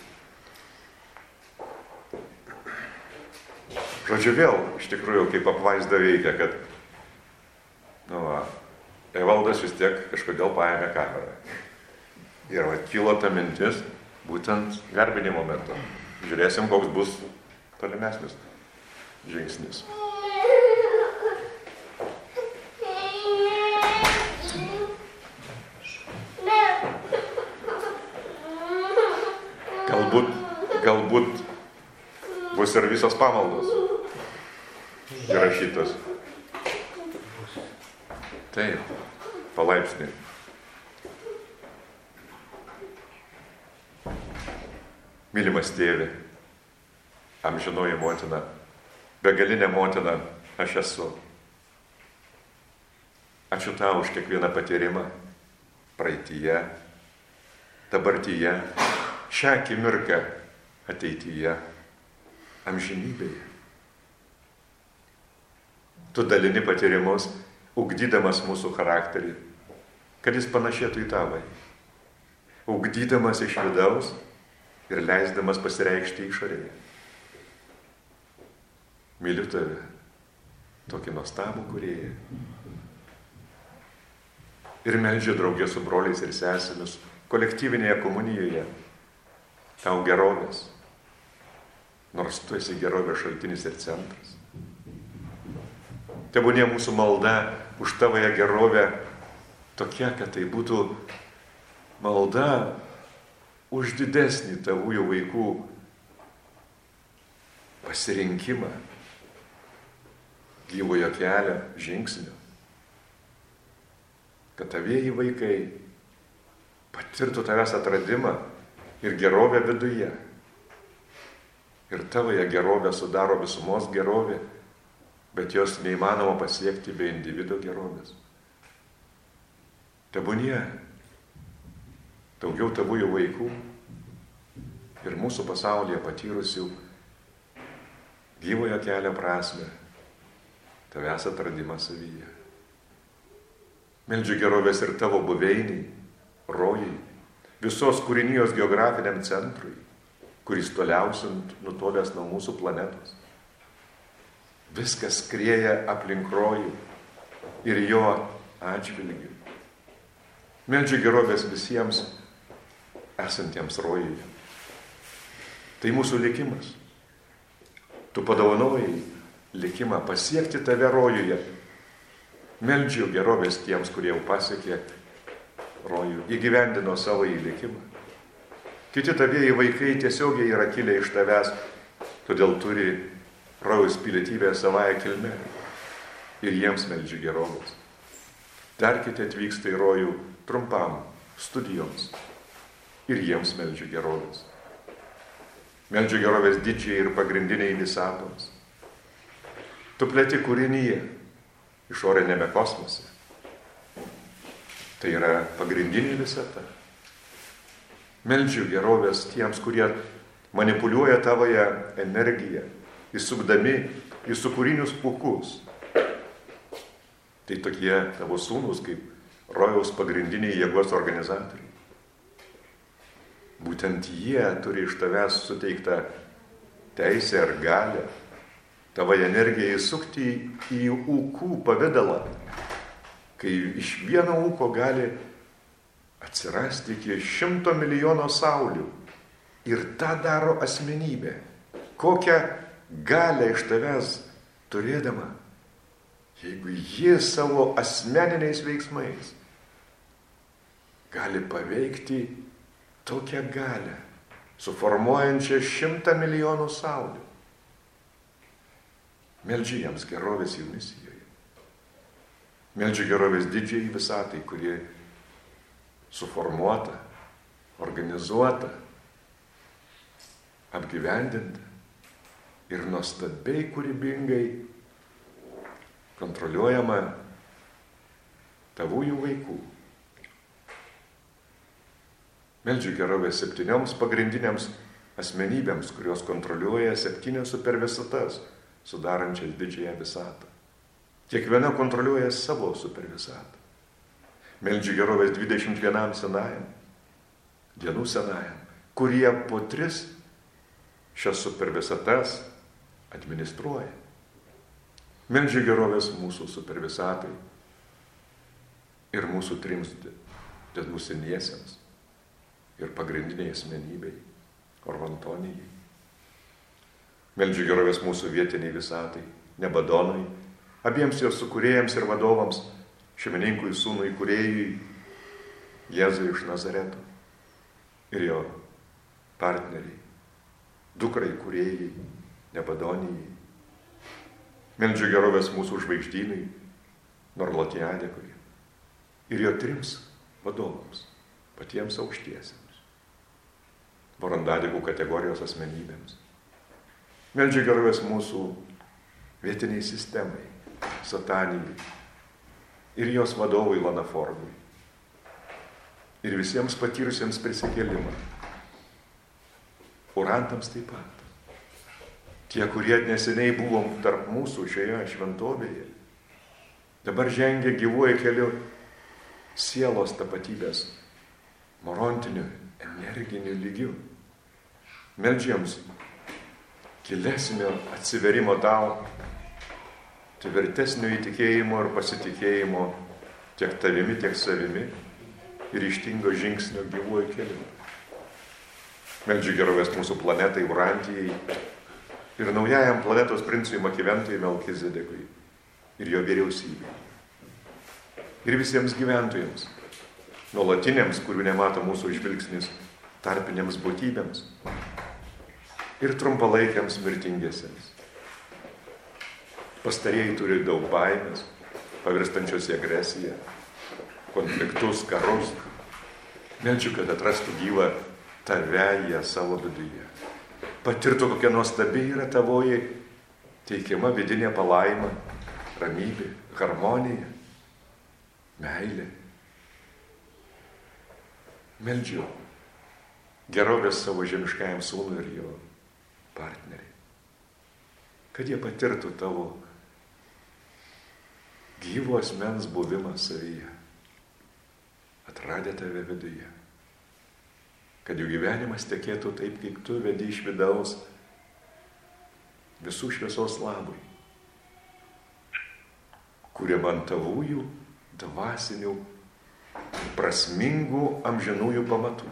Žodžiu, vėl, iš tikrųjų, kaip apvaizda veikia, kad, nu, va, Evaldas vis tiek kažkodėl paėmė kamerą. Ir va, kilo ta mintis, būtent garbinimo metu. Žiūrėsim, koks bus tolimesnis žingsnis. Galbūt, galbūt bus bus ir visos pamaldos įrašytos. Taip, palaipsniui. Mylimas tėve, amžinoji motina, begalinė motina aš esu. Ačiū tau už kiekvieną patyrimą, praeityje, dabartyje, šią akimirką, ateityje, amžinybėje. Tu dalini patyrimus, ugdydamas mūsų charakterį, kad jis panašėtų į tavąjį, ugdydamas iš vidaus ir leisdamas pasireikšti išorėje. Myliu tave, tokį nuostabų kūrėją. Ir meldžiu draugė su broliais ir sesėmis kolektyvinėje komunijoje tau gerovės, nors tu esi gerovės šaltinis ir centras. Tebūnie mūsų malda už tavoje gerovę tokia, kad tai būtų malda už didesnį tavųjų vaikų pasirinkimą, gyvojo kelio žingsnių. Kad tavieji vaikai patirtų tavęs atradimą ir gerovę viduje. Ir tavoje gerovę sudaro visumos gerovė, bet jos neįmanoma pasiekti be individo gerovės. Tebūnie daugiau tavųjų vaikų ir mūsų pasaulyje patyrusių gyvojo kelio prasmę, tavęs atradimą savyje. Meldžiu gerovės ir tavo buveiniai, rojai, visos kūrinijos geografiniam centrui, kuris toliausiant nutolęs nuo mūsų planetos. Viskas skrieja aplink rojų ir jo atžvilgiu. Meldžiu gerovės visiems esantiems rojuje. Tai mūsų likimas. Tu padovanojai likimą pasiekti tave rojuje. Meldžiu gerovės tiems, kurie jau pasiekė rojų, įgyvendino savo įlikimą. Kiti tavieji vaikai tiesiogiai yra kilę iš tavęs, todėl turi rojaus pilietybę savąją kilmę. Ir jiems meldžiu gerovės. Dar kiti atvyksta į rojų trumpam studijoms. Ir jiems meldžiu gerovės. Meldžiu gerovės didžiai ir pagrindiniai visatoms. Tu plėti kūrinyje, išorinėme kosmose. Tai yra pagrindinė visata. Meldžiu gerovės tiems, kurie manipuliuoja tavoje energiją, įsukdami į sukūrinius pūkus. Tai tokie tavo sūnus kaip rojaus pagrindiniai jėgos organizatoriai. Būtent jie turi iš tavęs suteiktą teisę ar galią tavo energiją įsukti į ūkų pavidalą, kai iš vieno ūko gali atsirasti iki šimto milijono saulių. Ir tą daro asmenybė. Kokią galią iš tavęs turėdama, jeigu ji savo asmeniniais veiksmais gali paveikti tokią galią, suformuojančią šimtą milijonų saulių. Meldžiu jiems gerovės jų misijoje. Meldžiu gerovės didžiai visatai, kurie suformuota, organizuota, apgyvendinta ir nuostabiai kūrybingai kontroliuojama tavųjų vaikų. Meldžiu gerovės septynioms pagrindiniams asmenybėms, kurios kontroliuoja septynias supervisatas, sudarančias didžiąją visatą. Kiekviena kontroliuoja savo supervisatą. Meldžiu gerovės dvidešimt vienam senajam, dienų senajam, kurie po tris šias supervisatas administruoja. Meldžiu gerovės mūsų supervisatai ir mūsų trims dedmusiniesiems ir pagrindiniai asmenybei, Orvantonijai. Meldžiu gerovės mūsų vietiniai visatai, Nebadonui, abiems jos sukūrėjams ir vadovams, šeimininkui, sūnui, kūrėjui, Jėzui iš Nazareto ir jo partneriai, dukrai kūrėjai, Nebadonijai. Meldžiu gerovės mūsų žvaigždynui, Norlatiadekui ir jo trims vadovams, patiems aukštiesiems, Vorandadikų kategorijos asmenybėms. Meldžiu gerovės mūsų vietiniai sistemai, Satanijai ir jos vadovui Lanaforgui ir visiems patyrusiems prisikėlimą. Urantams taip pat. Tie, kurie neseniai buvom tarp mūsų šioje šventovėje, dabar žengia gyvuoja keliu sielos tapatybės, morontiniu, energiniu lygiu. Meldžiams gilesnio atsiverimo tau, tvirtesnio įtikėjimo ir pasitikėjimo tiek tavimi, tiek savimi ir ryžtingo žingsnio gyvuoju keliu. Meldžiu gerovės mūsų planetai Urantijai ir naujajam planetos princui Makiventui Melkizedekui ir jo vyriausybei. Ir visiems gyventojams, nuolatiniams, kurių nemato mūsų žvilgsnis, tarpiniams būtybėms ir trumpalaikiams mirtingiesiems. Pastarieji turi daug baimės, pavirstančios į agresiją, konfliktus, karus. Meldžiu, kad atrastų gyvą tave jie savo viduje. Patirtų, kokia nuostabi yra tavoji teikiama vidinė palaima, ramybė, harmonija, meilė. Meldžiu gerovės savo žemiškajam sūnui ir jo partneriai, kad jie patirtų tavo gyvo asmens buvimą savyje, atradę tave viduje, kad jų gyvenimas tekėtų taip, kaip tu vedi iš vidaus visų šviesos labui, kuriam ant tavųjų dvasinių prasmingų amžinųjų pamatų.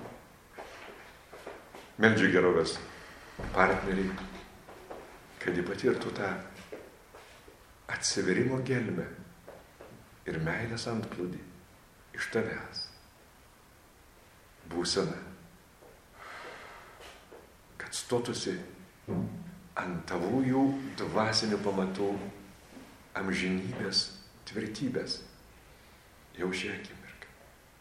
Meldžiu gerovės partneriai, kad jie patirtų tą atsiverimo gelmę ir meilės antplūdį iš tavęs. Būsena, kad stotųsi ant tavųjų dvasinių pamatų amžinybės tvirtybės jau šią akimirką.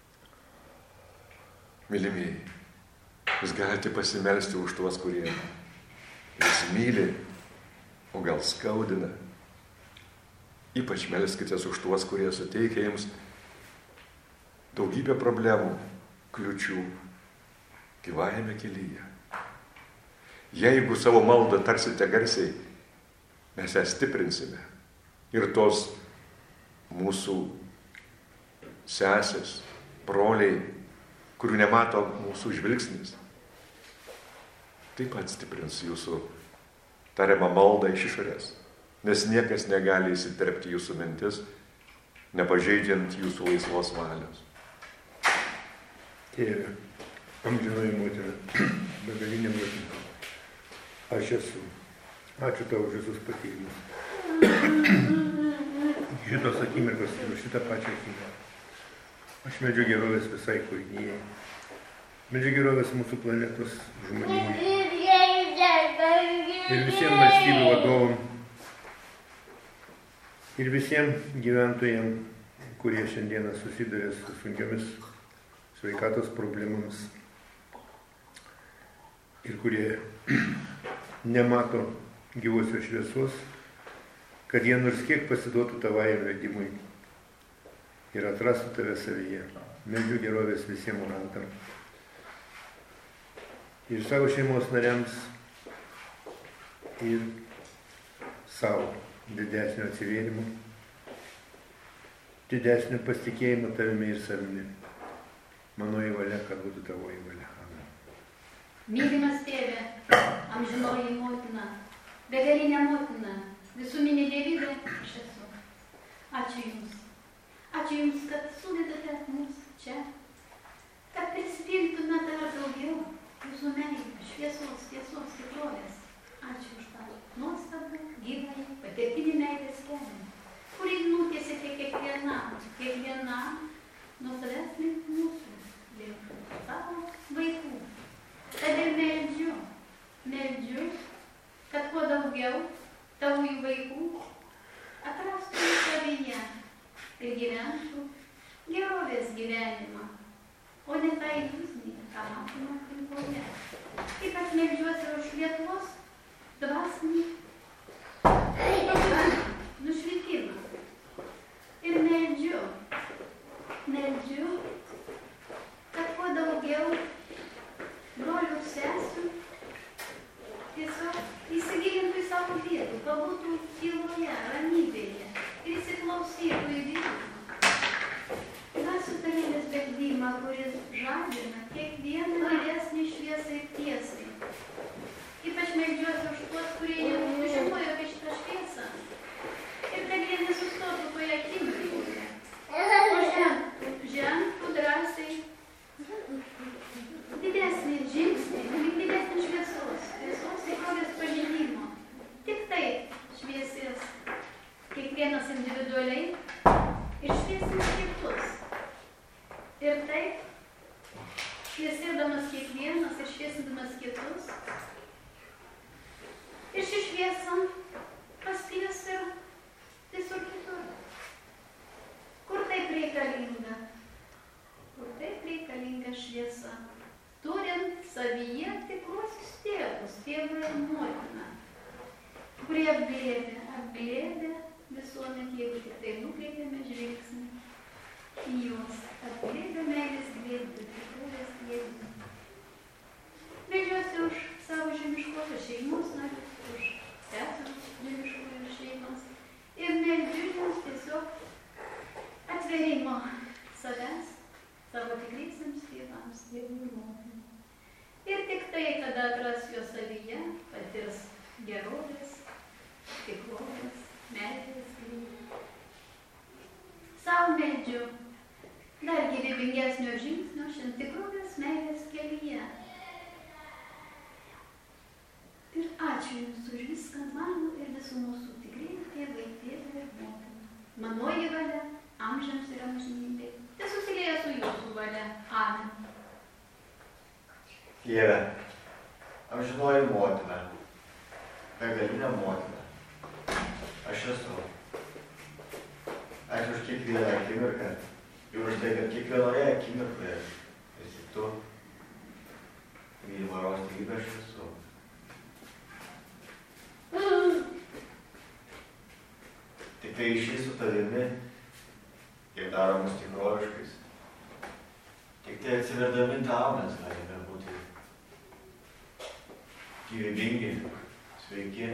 Mylimieji, jūs galite pasimelsti už tuos, kurie jūs myli, o gal skaudina. Ypač melskitės už tuos, kurie suteikia jums daugybę problemų, kliučių gyvajame kelyje. Jeigu savo maldą tarsite garsiai, mes ją stiprinsime. Ir tos mūsų sesės, broliai, kurių nemato mūsų žvilgsnis, taip pat stiprins jūsų tariamą maldą iš išorės, nes niekas negali įsiterpti jūsų mintis, nepažeidžiant jūsų laisvos valios. Tėve, amžinoji motina, begalinė motina, aš esu. Ačiū tau už visus patyrimus. Šitos akimirkos ir šitą pačią akimirką. Aš meldžiu gerovės visai kūrinijai. Meldžiu gerovės mūsų planetos žmonijai. Ir visiems valstybių vadovom. Ir visiems gyventojams, kurie šiandieną susiduria su sunkiomis sveikatos problemams. Ir kurie nemato gyvosios šviesos, kad jie nors kiek pasiduotų tavajam vedimui ir atrastų tave savyje. Meldžiu gerovės visiems orantam. Ir savo šeimos nariams, ir savo didesnio atsivėrimo, didesnio pasitikėjimo tavimi ir savimi. Manoji valia, kad būtų tavoji valia. Mylimas tėve, amžinoji motina, begalinė motina, visuminė dievybė, aš esu. Ačiū Jums. Ačiū Jums, kad suvedate mus čia, kad prisipiltume dar daugiau Jūsų meilės, šviesos, tiesos, tikrovės. Ačiū už tą nuostabą, gyvąjį, patirtinį meilės kelią, kurį nutiesėte kiekvienam, kiekvienam nuo savęs link mūsų, link savo vaikų. Tad ir meldžiu, meldžiu, kad kuo daugiau ir gyventų gerovės gyvenimą, o ne tą iliuzinį, ką matome aplinkoje. Taip pat meldžiuosi už Lietuvos dvasinį nušvitimą. Ir meldžiu, meldžiu, kad kuo daugiau brolių sesių tiesiog įsigilintų į savo vietų, pabūtų tyloje, ramybėje ir įsiklausytų į Dievą. Dvasių tarybės beldimą, kuris žadina kiekvieną didesnį šviesą ir tiesai. Ypač meldžiuosi už tuos, kurie jau žinojo apie šitą šviesą. Ir kad jie nesustotų toje akimirkoje. O žengtų, žengtų drąsiai didesnį žingsnį, link didesnį šviesos, visos tikrovės pažinimo. Tik taip šviesės kiekvienas individualiai ir šviesins kitus. Ir taip, šviesėdamas kiekvienas ir šviesindamas kitus, ir ši šviesa pasklis ir visur kitur. Kur taip reikalinga? Kur taip reikalinga šviesa? Turint savyje tikruosius tėvus, tėvą ir motiną, kurie apglėbė, apglėbė visuomet, jeigu tik tai nukreipiame žvilgsnį į juos, apglėbė meilės glėbį, tikrovės glėbį. Meldžiuosi už savo žemiškosios šeimos narius, už seserų žemiškojų šeimos ir meldžiu jums tiesiog atvėrimo savęs, savo tikriesiams tėvams, tėvų ir motinų. Ir tik tai, kada atras jo savyje, patirs gerovės, tikrovės, meilės glėbį. Sau meldžiu dar gyvybingesnio žingsnio šiandien tikrovės meilės kelyje. Ir ačiū Jums už viską, mano ir visų mūsų tikrieji tėvai, tėvai ir motina. Manoji valia, amžiams ir amžinybė. Tai susilieja su Jūsų valia. Amen. Dieve, amžinoji motina, begalinė motina, aš esu. Ačiū už kiekvieną akimirką ir už tai, kad kiekvienoje akimirkoje esi tu, mylimaros gyvybė aš esu. Tik tai išėjai su tavimi ir daro mus tikroviškais. Tik tai atsiverdami tau mes galime būti gyvybingi, sveiki.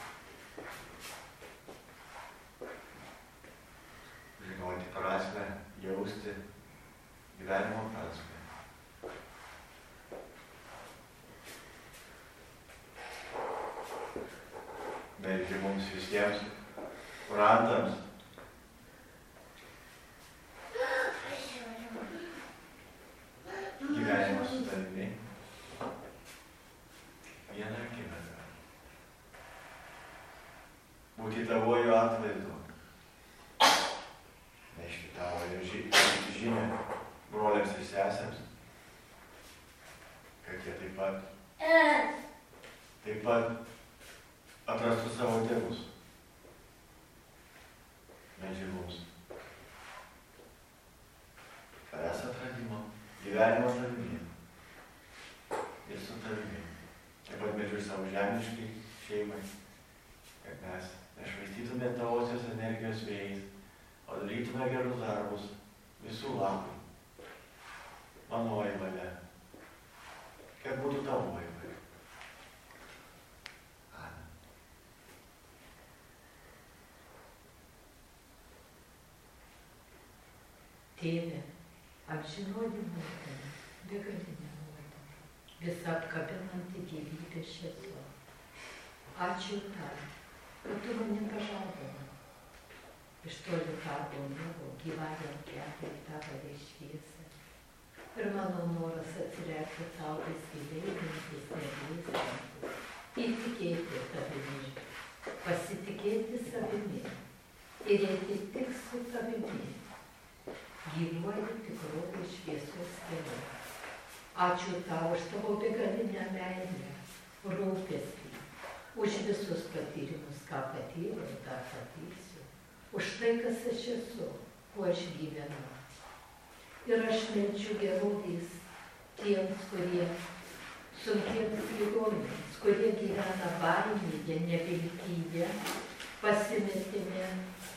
Žinoti prasmę, jausti gyvenimo prasmę. Meldžiu mums visiems, kurantams, gyvenimas su tavimi vieną akimirką. Būti tavojo atvaizdu. Nešti tavojo žinią broliams ir sesėms, kad jie taip pat, taip pat atrastų savo tėvus. Meldžiu mums tavęs atradimo, gyvenimo tavimi ir su tavimi. Taip pat meldžiu savo žemiškai šeimai, kad mes nešvaistytume tavosios energijos vėjais, o darytume gerus darbus visų labui. Manoji valia, kad būtų tavoji valia. Amen. Tėve, amžinoji motina, begalinė motina, visą apkabinanti gyvybės šviesa. Ačiū tau, kad tu mane pažadinai. Iš toli tavo miego gyvajam keliui tavo šviesą. Ir mano noras atsirekti tau vis gyveigintis, nevystantis, įtikėti tavimi, pasitikėti savimi ir eiti tik su tavimi, gyvuoju tikrovai šviesos keliu. Ačiū tau už tavo begalinę meilę, rūpestį, už visus patyrimus, ką patyriau ir dar patirsiu. Už tai, kas aš esu, kuo aš gyvenu. Ir aš meldžiu gerovės tiems, kurie sunkiems ligoniams, kurie gyvena baimėje, neviltyje, pasimetime.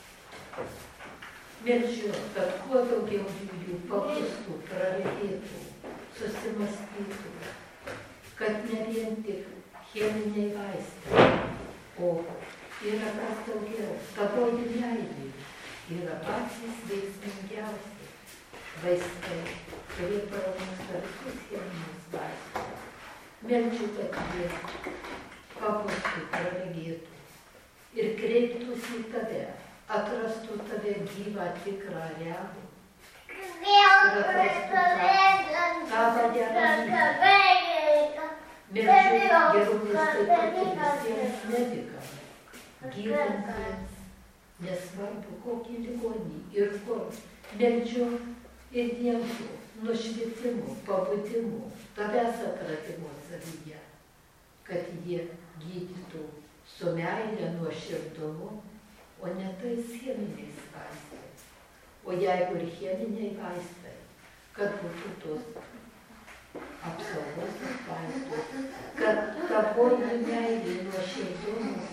Meldžiu, kad kuo daugiau jų pabustų, praregėtų, susimastytų, kad ne vien tik cheminiai vaistai, o yra kas daugiau, tavoji meilė yra patys veiksmingiausi vaistai, kurie pramuša visus cheminius vaistus. Meldžiu, kad jie pabustų, praregėtų ir kreiptųsi į tave, atrastų tave gyvą, tikrą, realų. Ir atrastų tavą gerą. Meldžiu gerovės taip pat ir visiems medikams, gydantiems, nesvarbu kokį ligonį ir kur. Meldžiu ir jiems nušvitimų, pabudimų, tavęs atradimo savyje, kad jie gydytų su meile, nuoširdumu, o ne tais cheminiais vaistais. O jeigu ir cheminiai vaistai, kad būtų tos apsaugos vaistus, kad tavoji meilė nuoširdumas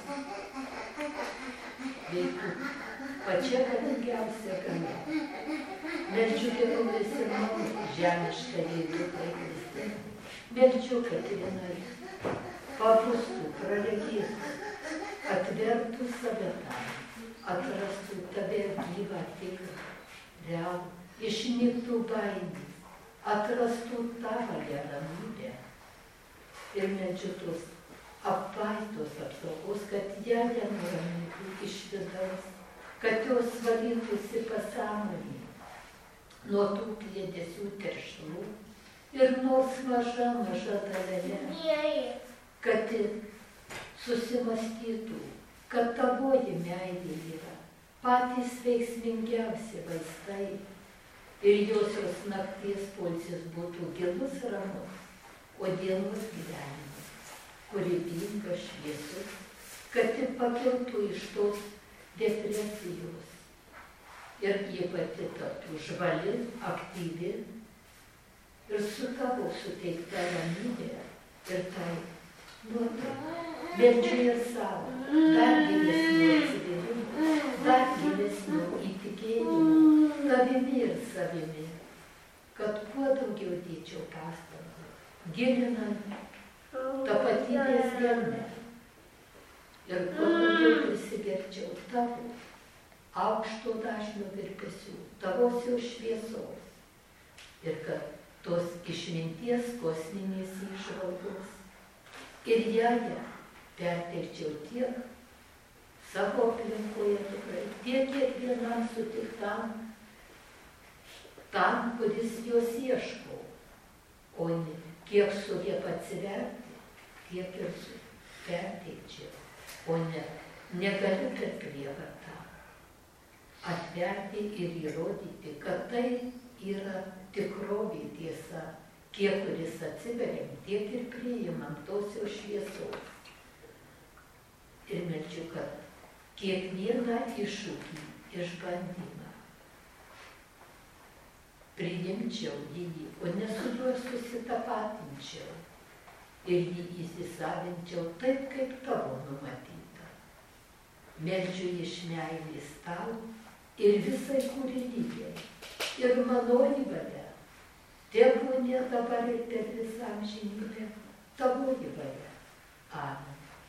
veiktų pačia galingiausia galia. Meldžiu gerovės ir malonės žemišką veiktų praeitį. Meldžiu, kad jinai pabustų, praregėtų, atvertų save tam, atrastų tave gyvą, tikrą, realų, išnyktų baimės, atrastų tavo ramybę. Ir meldžiu tos apvaistos apsaugos, kad ją nenuramintų iš vidaus, kad jos valytųsi pasąmonį nuo tų kliedesių teršlų ir nors maža, maža dalelė, kad susimastytų, kad tavoji meilė yra patys veiksmingiausi vaistai ir josios nakties poilsis būtų gilus ramus, o dienos gyvenimas kūrybingas, šviesus, kad tik pakiltų iš tos depresijos ir jie pati taptų žvali, aktyvi ir su tavo suteikta ramybė ir tai nuotaka. Meldžiu ir savo, dar gilesnio atsivėrimo, dar gilesnio įtikėjimo, tavimi ir savimi, kad kuo daugiau dėčiau pastangų, gilinant tapatybės gelmę ir kuo daugiau prisigerčiau tavo aukšto dažnio virpesių, tavosios šviesos ir kad tos išminties kosminės įžvalgos ir ją perteikčiau tiek savo aplinkoje tikrai, tiek kiekvienam sutiktam, tam, kuris jos ieško, o ne kiek sugeba atsiverti, tiek ir perteikčiau, o ne negaliu per prievartą atverti ir įrodyti, kad tai yra tikrovė tiesa, kiek kuris atsiveriam, tiek ir priimam tosios šviesos. Ir meldžiu, kad kiekvieną iššūkį, išbandymą priimčiau jį, o ne su juo susitapatinčiau ir jį įsisavinčiau taip, kaip tavo numatyta. Meldžiu iš meilės tau ir visai kūrinijai ir manoji valia, tebūnie dabar ir per visą amžinybę tavoji valia. Amen.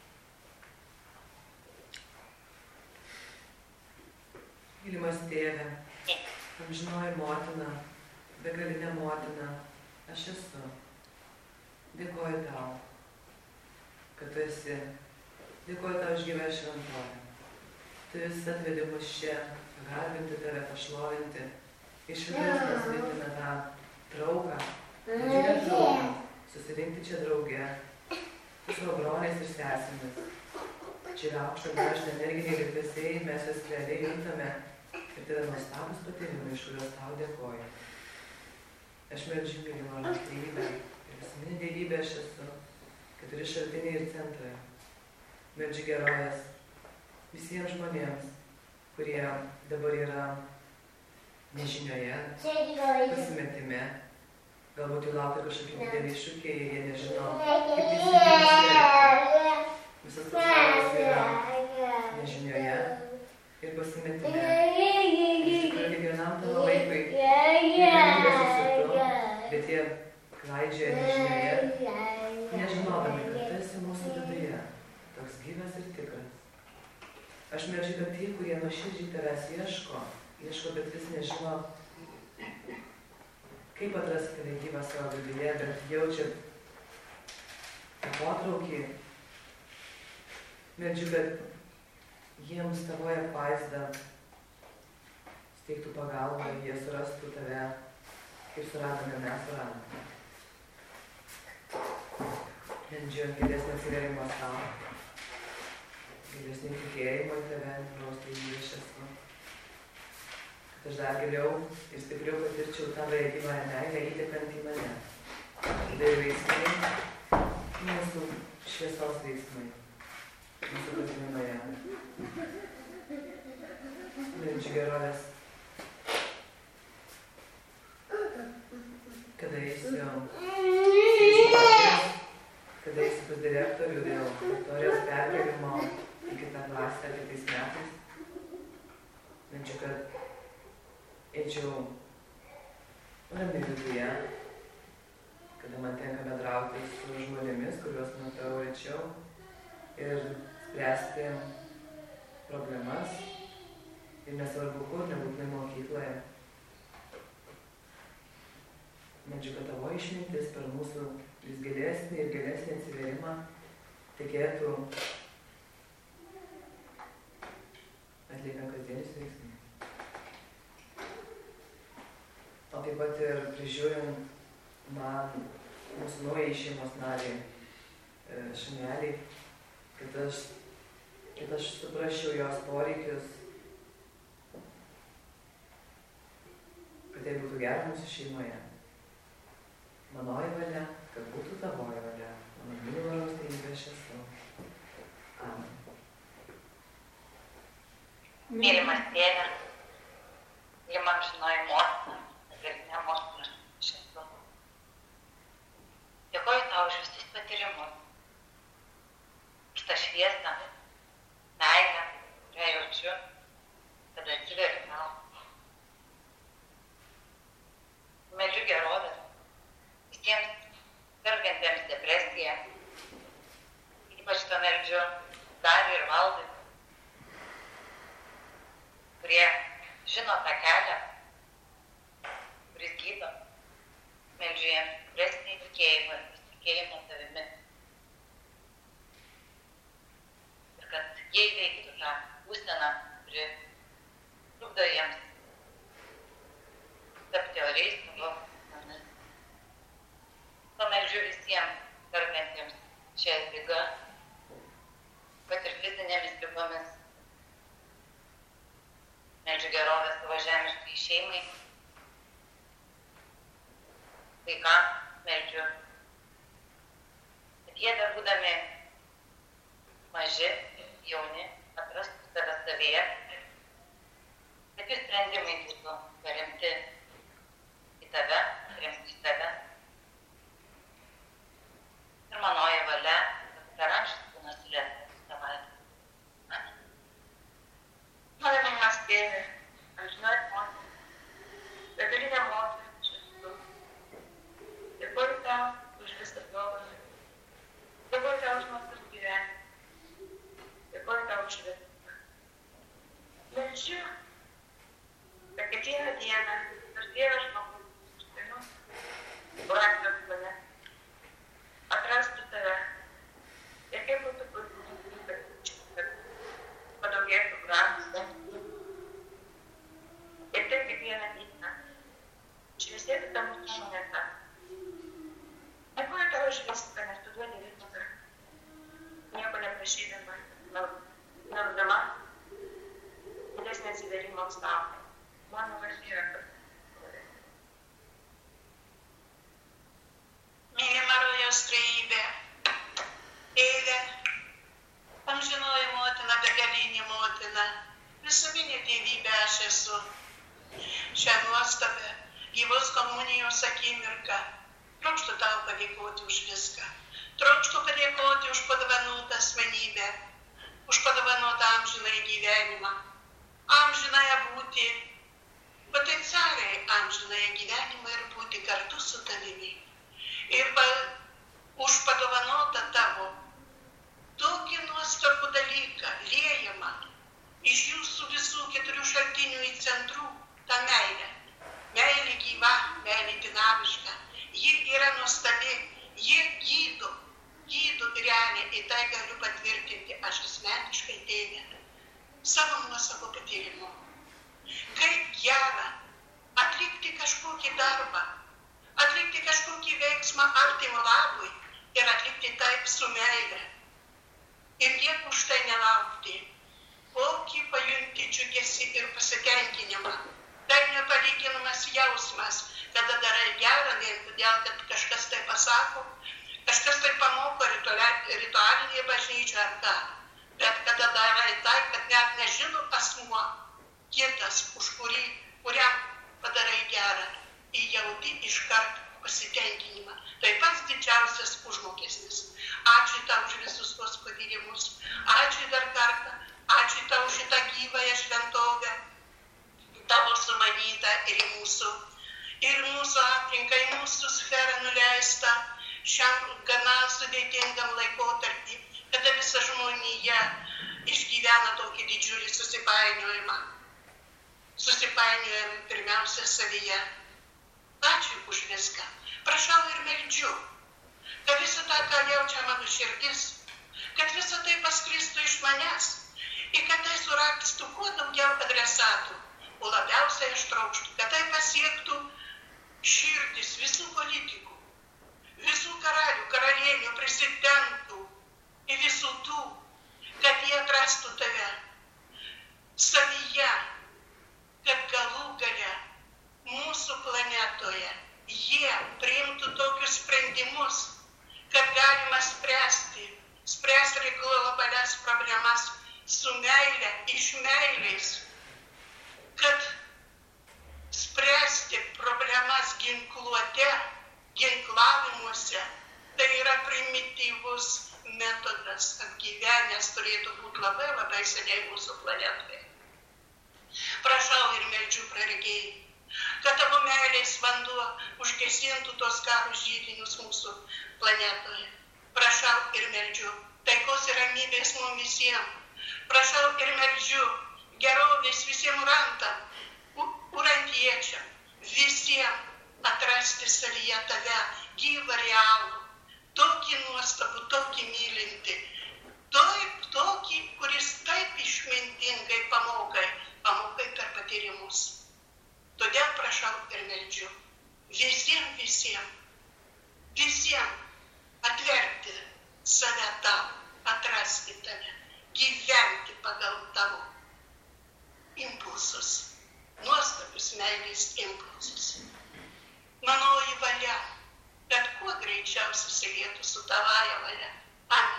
Mylimas tėve, amžinoji motina, begalinė motina, aš esu. Dėkoju tau, kad tu esi. Dėkoju tau už gyvą šventovę. Tu vis atvedi mus čia, garbinti tave, pašlovinti. Iš vidaus mes vykime tą trauką, didžiulę trauką, susirinkti čia drauge, su savo broliais ir sesėmis. Čia yra aukšto dažnio energiniai virpesiai, mes jas realiai juntame. Ir tai yra nuostabus patyrimai, iš kuriuos tau dėkoju. Aš meldžiu mylimo trejybę ir esminė dievybė aš esu, keturi šaltiniai ir centrai. Meldžiu gerovės visiems žmonėms, kurie dabar yra nežinioje, pasimetime. Galbūt jų laukia kažkokie dideli iššūkiai ir jie nežino, kaip teisingai pasielgti. Visas pasaulis yra nežinioje ir pasimetime. Iš tikrųjų, kiekvienam tavo vaikui reikalingas esi tu, bet jie klaidžioja nežinioje, nežinodami, kad tu esi mūsų viduje, toks gyvas ir tikras. Aš meldžiu, kad tie, kurie nuoširdžiai tavęs ieško, ieško, bet vis nežino, kaip atrasti tave gyvą savo viduje, bet jaučia tą potraukį. Meldžiu, kad jiems tavoje apvaizda steigtų pagalbą, jie surastų tave, kaip suradome mes suradome. Meldžiu gilesnio atsiverimo tau, gilesnio tikėjimo į tave, rostai jį iš esu. Kad aš dar giliau ir stipriau patirčiau tavąją gyvąją meilę įtekant į mane. Tada ir veiksmai, mūsų šviesos veiksmai, mūsų kasdienoje. Meldžiu gerovės. Kada eisiu, kada eisiu pas direktorių dėl Viktorijos perkėlimo į kitą klasę kitais metais. Meldžiu, kad eičiau ramiai viduje, kada man tenka bendrauti su žmonėmis, kuriuos matau rečiau ir spręsti problemas ir nesvarbu kur, nebūtinai mokykloje. Meldžiu, kad tavo išmintis per mūsų vis gilesnį ir gilesnį atsiverimą tikėtų atliekant kasdienius veiksmus. O taip pat ir prižiūrint man, mūsų naujai šeimos nariai, šunelį, kad aš, kad aš suprasčiau jos poreikius, kad tai būtų gera mūsų šeimoje. Manoji valia, kad būtų tavoji valia. Mano mylimas tėvė aš esu. Amen. Mylimas tėve, mylima amžinoji motina, galinė motina aš esu. Dėkoju tau už visus patyrimus, už tą šviesą, meilę, kurią jaučiu, kad atsiveriu tau. Meldžiu gerovės visiems sergantiems depresiją. Ypač to meldžiu Dariui ir Valdui, kurie žino tą kelią, kuris gydo. Meldžiu jiems stipresnį tikėjimą ir pasitikėjimą savimi. Ir kad jie įveiktų tą būseną, kuri trukdo jiems tapti oriais savo namis. Pameldžiu visiems sergantiems šią ligą, kad ir fizinėmis ligomis. Meldžiu gerovės savo žemiškai šeimai. Vaikams meldžiu, kad jie dar būdami maži, jauni, atrastų save savyje, kad jų sprendimai būtų paremti į tave, remti į tave. Ir manoji valia, kad per amžius būna sulėtas savaitę. Amen. Mano mylimas tėve, amžinoji motina, begalinė motina, aš esu. Dėkoju tau už visą dovaną. Dėkoju tau už nuostabų gyvenimą. Dėkoju tau už visą. Meldžiu, kad kiekvieną dieną per Dievą žmogus užtainus, brangios mane, atrastų tave ir kaip būtų puiku, kad padaugėtų gražus. Ir taip kiekvieną dieną šviesėtų ta mūsų šviesa. Dėkoju tau už viską, nes tu duodi viską, nieko neprašydama, laukdama didesnį atsidarimą tau. Mano valia, kad mylima Rojos Trejybė, Tėve, amžinoji motina, begalinė motina, visuminė tėvybė aš esu. šią nuostabę gyvos komunijos akimirką. Trokštu tau padėkoti už viską. Trokštu padėkoti už padovanotą asmenybę, už padovanotą amžinąjį gyvenimą, amžinąją būti, potencialiai amžinąją gyvenimą ir būti kartu su tavimi. Ir pa, už padovanotą tavo tokį nuostabų dalyką, liejamą iš jūsų visų keturių šaltinių į centrų, tą meilę. Meilė gyva, meilė dinaviška. Ji yra nuostabi, ji gydo, gydo realiai, į tai galiu patvirtinti aš asmeniškai tėvę, savo nuosavo patyrimu. Kaip gera atlikti kažkokį darbą, atlikti kažkokį veiksmą artimo labui ir atlikti taip su meile. Ir nieko už tai nelaukti. Kokį pajunti džiugesį ir pasitenkinimą. Tai nepalyginamas jausmas, kada darai gerą vien todėl, kad kažkas tai pasako, kažkas tai pamoko ritualinėje bažnyčioje ar ką. Bet kada darai tai, kad net nežino asmuo kitas, už kurį, kuriam padarai gerą, įjauti iškart pasitenkinimą. Tai pats didžiausias užmokestis. Ačiū tau už visus tuos patyrimus. Ačiū dar kartą. Ačiū tau už šitą gyvąją šventovę. Tavo sumanytą ir į mūsų, ir mūsų aplinką, į mūsų sferą nuleistą šiam gana sudėtingam laikotarpį, kada visa žmonija išgyvena tokį didžiulį susipainiojimą. Susipainiojam pirmiausia savyje. Ačiū už viską. Prašau ir meldžiu, kad visą tą, ką jaučia mano širdis, kad visą tai pasklistų iš manęs ir kad tai surakstų kuo daugiau adresatų, o labiausiai aš trokštų, kad tai pasiektų širdis visų politikų, visų karalių, karalienių, prezidentų ir visų tų, kad jie atrastų tave savyje, kad galų gale mūsų planetoje jie priimtų tokius sprendimus, kad galima spręsti, spręsti globalias problemas su meile, iš meilės, kad spręsti problemas ginkluote, ginklavimuose, tai yra primityvus metodas, apgyvenęs turėtų būti labai labai seniai mūsų planetoje. Prašau ir meldžiu praregėjai, kad tavo meilės vanduo užgesintų tos karo židinius mūsų planetoje. Prašau ir meldžiu taikos ir ramybės mums visiems. Prašau ir meldžiu gerovės visiems urantam, urantiečiam, visiems atrasti savyje tave, gyvą realų, tokį nuostabų, tokį mylinti, taip, tokį, kuris taip išmintingai pamokai, pamokai per patyrimus. Todėl prašau ir meldžiu visiems, visiems, visiems atverti save tau, atrasti tave, gyventi pagal tavo impulsus, nuostabius meilės impulsus. Manoji valia, kad kuo greičiau susilietų su tavaja valia. Amen.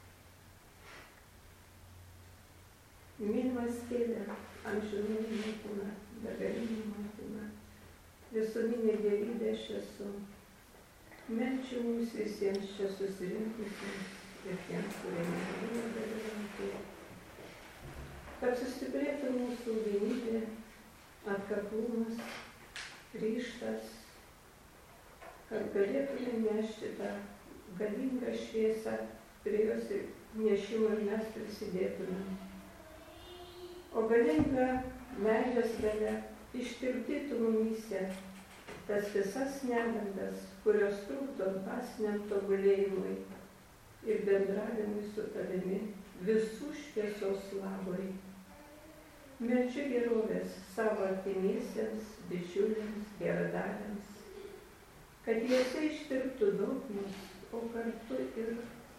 Mylimas tėve, amžinoji motina, begalinė motina, visuminė dievybė aš esu. Meldžiu mums visiems čia susirinkusiems ir tiems, kurie negalėjo dalyvauti, kad sustiprėtų mūsų vienybė, atkaklumas, ryžtas, kad galėtume nešti tą galingą šviesą, prie jos nešimo ir mes prisidėtume. O galinga meilės galia ištirpdytų mumyse tas visas negandas, kurios trukdo dvasiniam tobulėjimui ir bendravimui su tavimi visų šviesos labui. Meldžiu gerovės savo artimiesiems, bičiuliams, geradariams, kad juose ištirptų dogmos, o kartu ir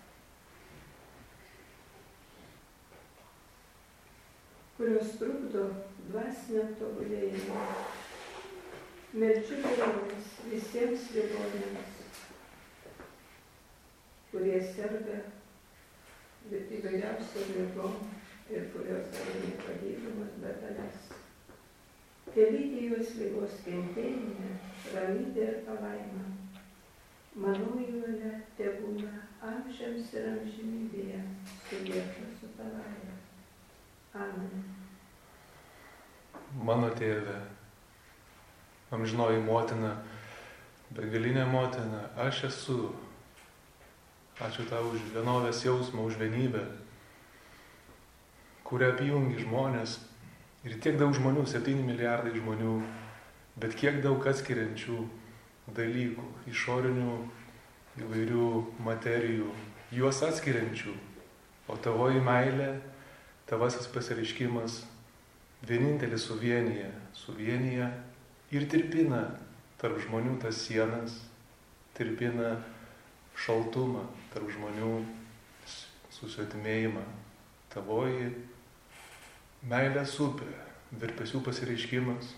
kurios trukdo dvasiniam tobulėjimui. Meldžiu gerovės visiems ligoniams, kurie serga įvairiausiom ligom ir kurios yra nepagydomos be tavęs. Telydi juos ligos kentėjime, ramybė ir palaima. Manoji valia tebūna amžiams ir amžinybėje, su viešpačiu tavąja. Amen. Mano tėve, amžinoji motina, begalinė motina, aš esu. Ačiū tau už vienovės jausmą, už vienybę, kurią apjungi žmonės. Ir tiek daug žmonių, septyni milijardai žmonių, bet kiek daug atskiriančių dalykų, išorinių įvairių materijų, juos atskiriančių. O tavoji meilė, tavasis pasireiškimas vienintelis suvienyje, suvienyje ir tirpina tarp žmonių tas sienas, tirpina šaltumą tarp žmonių, susvetimėjimą. Tavoji meilės upė, virpesių pasireiškimas.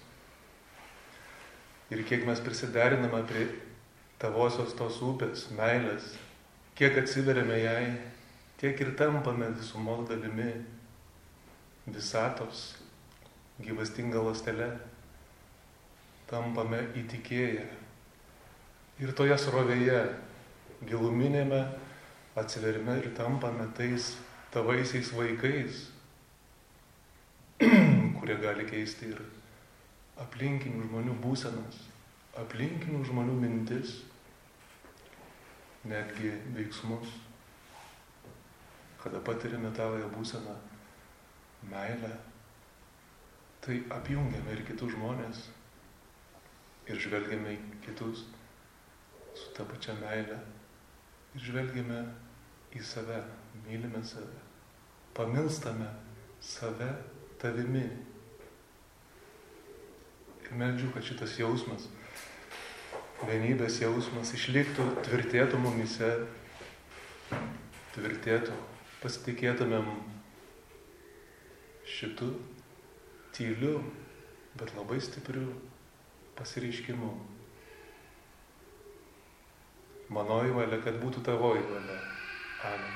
Ir kiek mes prisideriname prie tavosios tos upės, meilės, kiek atsiveriame jai, tiek ir tampame visumos dalimi, visatos, gyvastinga ląstele, tampame įtikėję. Ir toje srovėje, giluminėme, atsiverime ir tampame tais tavaisiais vaikais, kurie gali keisti ir aplinkinių žmonių būsenas, aplinkinių žmonių mintis, netgi veiksmus, kada patiriame tavoje būseną meilę, tai apjungiame ir kitus žmonės ir žvelgiame į kitus su ta pačia meile ir žvelgiame į save, mylime save, pamilstame save tavimi. Ir meldžiu, kad šitas jausmas, vienybės jausmas išliktų, tvirtėtų mumise, tvirtėtų, pasitikėtumėm šitu tyliu, bet labai stipriu pasireiškimu. Manoji valia, kad būtų tavoji valia. Amen.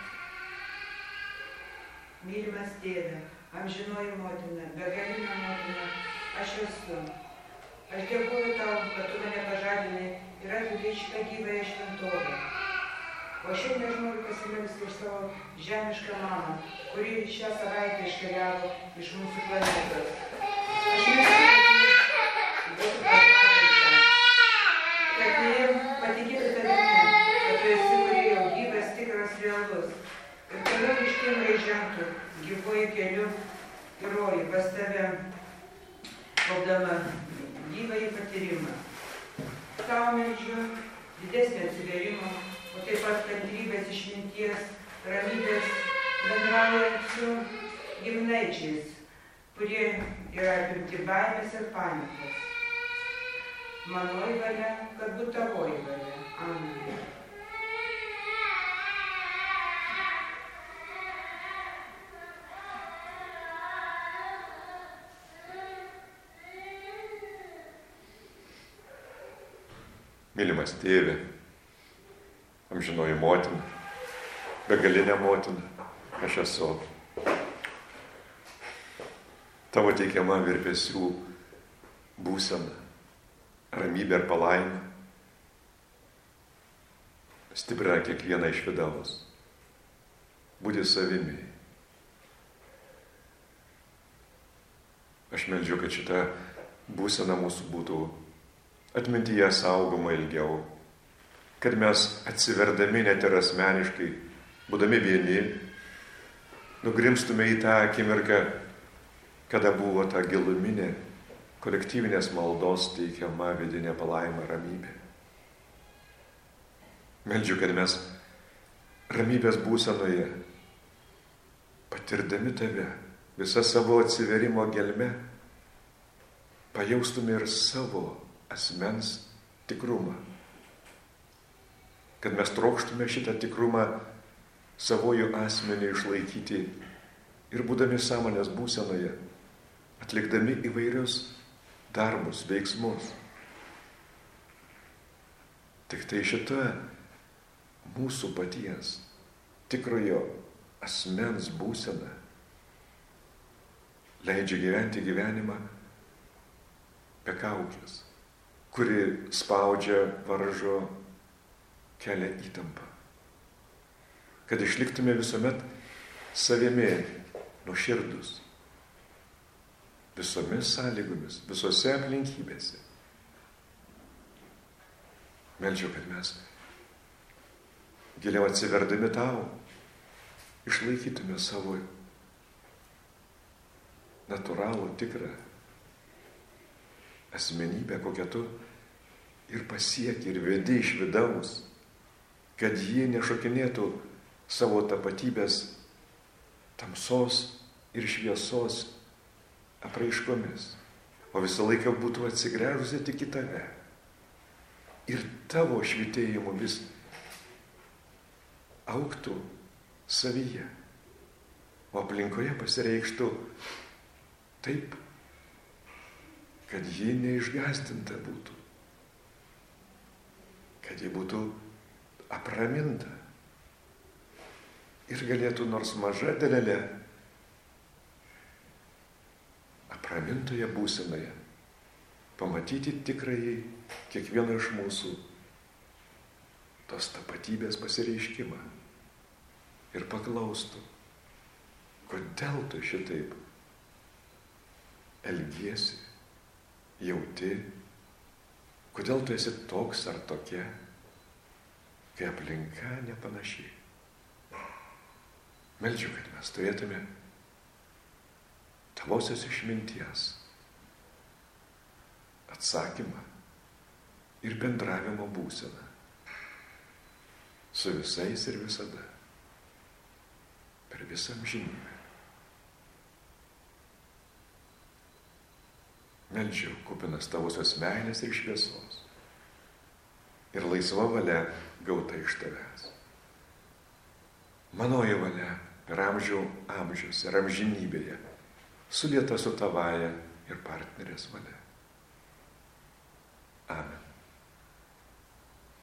Mylimas tėve, amžinoji motina, begalinė motina, aš esu. Aš dėkuoju tau, kad tu mane pažadinai ir atvedei šitą gyvąją šventovę. O šiandien aš noriu pasimelsti už savo žemišką mamą, kuri šią savaitę iškeliavo iš mūsų planetos. Aš meldžiu, kad jie patikėtų tavimi, kad tu esi kūrėjo gyvas, tikras, realus. Ir toliau iškimrai žengtų gyvuoju keliu į rojų pas tave, kaupdama gyvąjį patyrimą. Tau meldžiu didesnio atsiverimo, o taip pat kantrybės, išminties, ramybės, bendraujant su giminaičiais, kurie yra apimti baimės ir panikos. Manoji valia, kad būtų tavoji valia. Amen. Mylimas tėve, amžinoji motina, begalinė motina, aš esu. Tavo teikiama virpesių būsena, ramybė ir palaima stiprina kiekvieną iš vidaus. Būti savimi. Aš meldžiu, kad šita būsena mūsų būtų atmintyje saugoma ilgiau, kad mes atsiverdami net ir asmeniškai, būdami vieni, nugrimstume į tą akimirką, kada buvo ta giluminė, kolektyvinės maldos teikiama vidinė palaima, ramybė. Meldžiu, kad mes ramybės būsenoje, patirdami tave, visą savo atsiverimo gelme, pajaustume ir savo asmens tikrumą. Kad mes trokštume šitą tikrumą savojų asmenį išlaikyti ir būdami sąmonės būsenoje, atlikdami įvairius darbus, veiksmus. Tik tai šita mūsų paties tikrojo asmens būsena leidžia gyventi gyvenimą be kaukės, kuri spaudžia, varžo, kelia įtampą. Kad išliktume visuomet savimi nuoširdus, visomis sąlygomis, visose aplinkybėse. Meldžiu, kad mes giliau atsiverdami tau išlaikytume savo natūralų, tikrą asmenybę, kokią tu ir pasieki, ir vedi iš vidaus, kad ji nešokinėtų savo tapatybės tamsos ir šviesos apraiškomis, o visą laiką būtų atsigręžusi tik į tave. Ir tavo švytėjimu vis augtų savyje, o aplinkoje pasireikštų taip, kad ji neišgąsdinta būtų, kad ji būtų apraminta ir galėtų nors maža dalelė apramintoje būsenoje pamatyti tikrąjį kiekvieną iš mūsų tos tapatybės pasireiškimą ir paklaustų, kodėl tu šitaip elgiesi, jauti, kodėl tu esi toks ar tokia, kai aplinka nepanaši. Meldžiu, kad mes turėtume tavosios išminties atsakymą ir bendravimo būseną su visais ir visada, per visą amžinybę. Meldžiu, kupinas tavosios meilės ir šviesos ir laisva valia gauta iš tavęs. Manoji valia per amžių amžius ir amžinybėje sulieta su tavaja ir partnerės valia. Amen.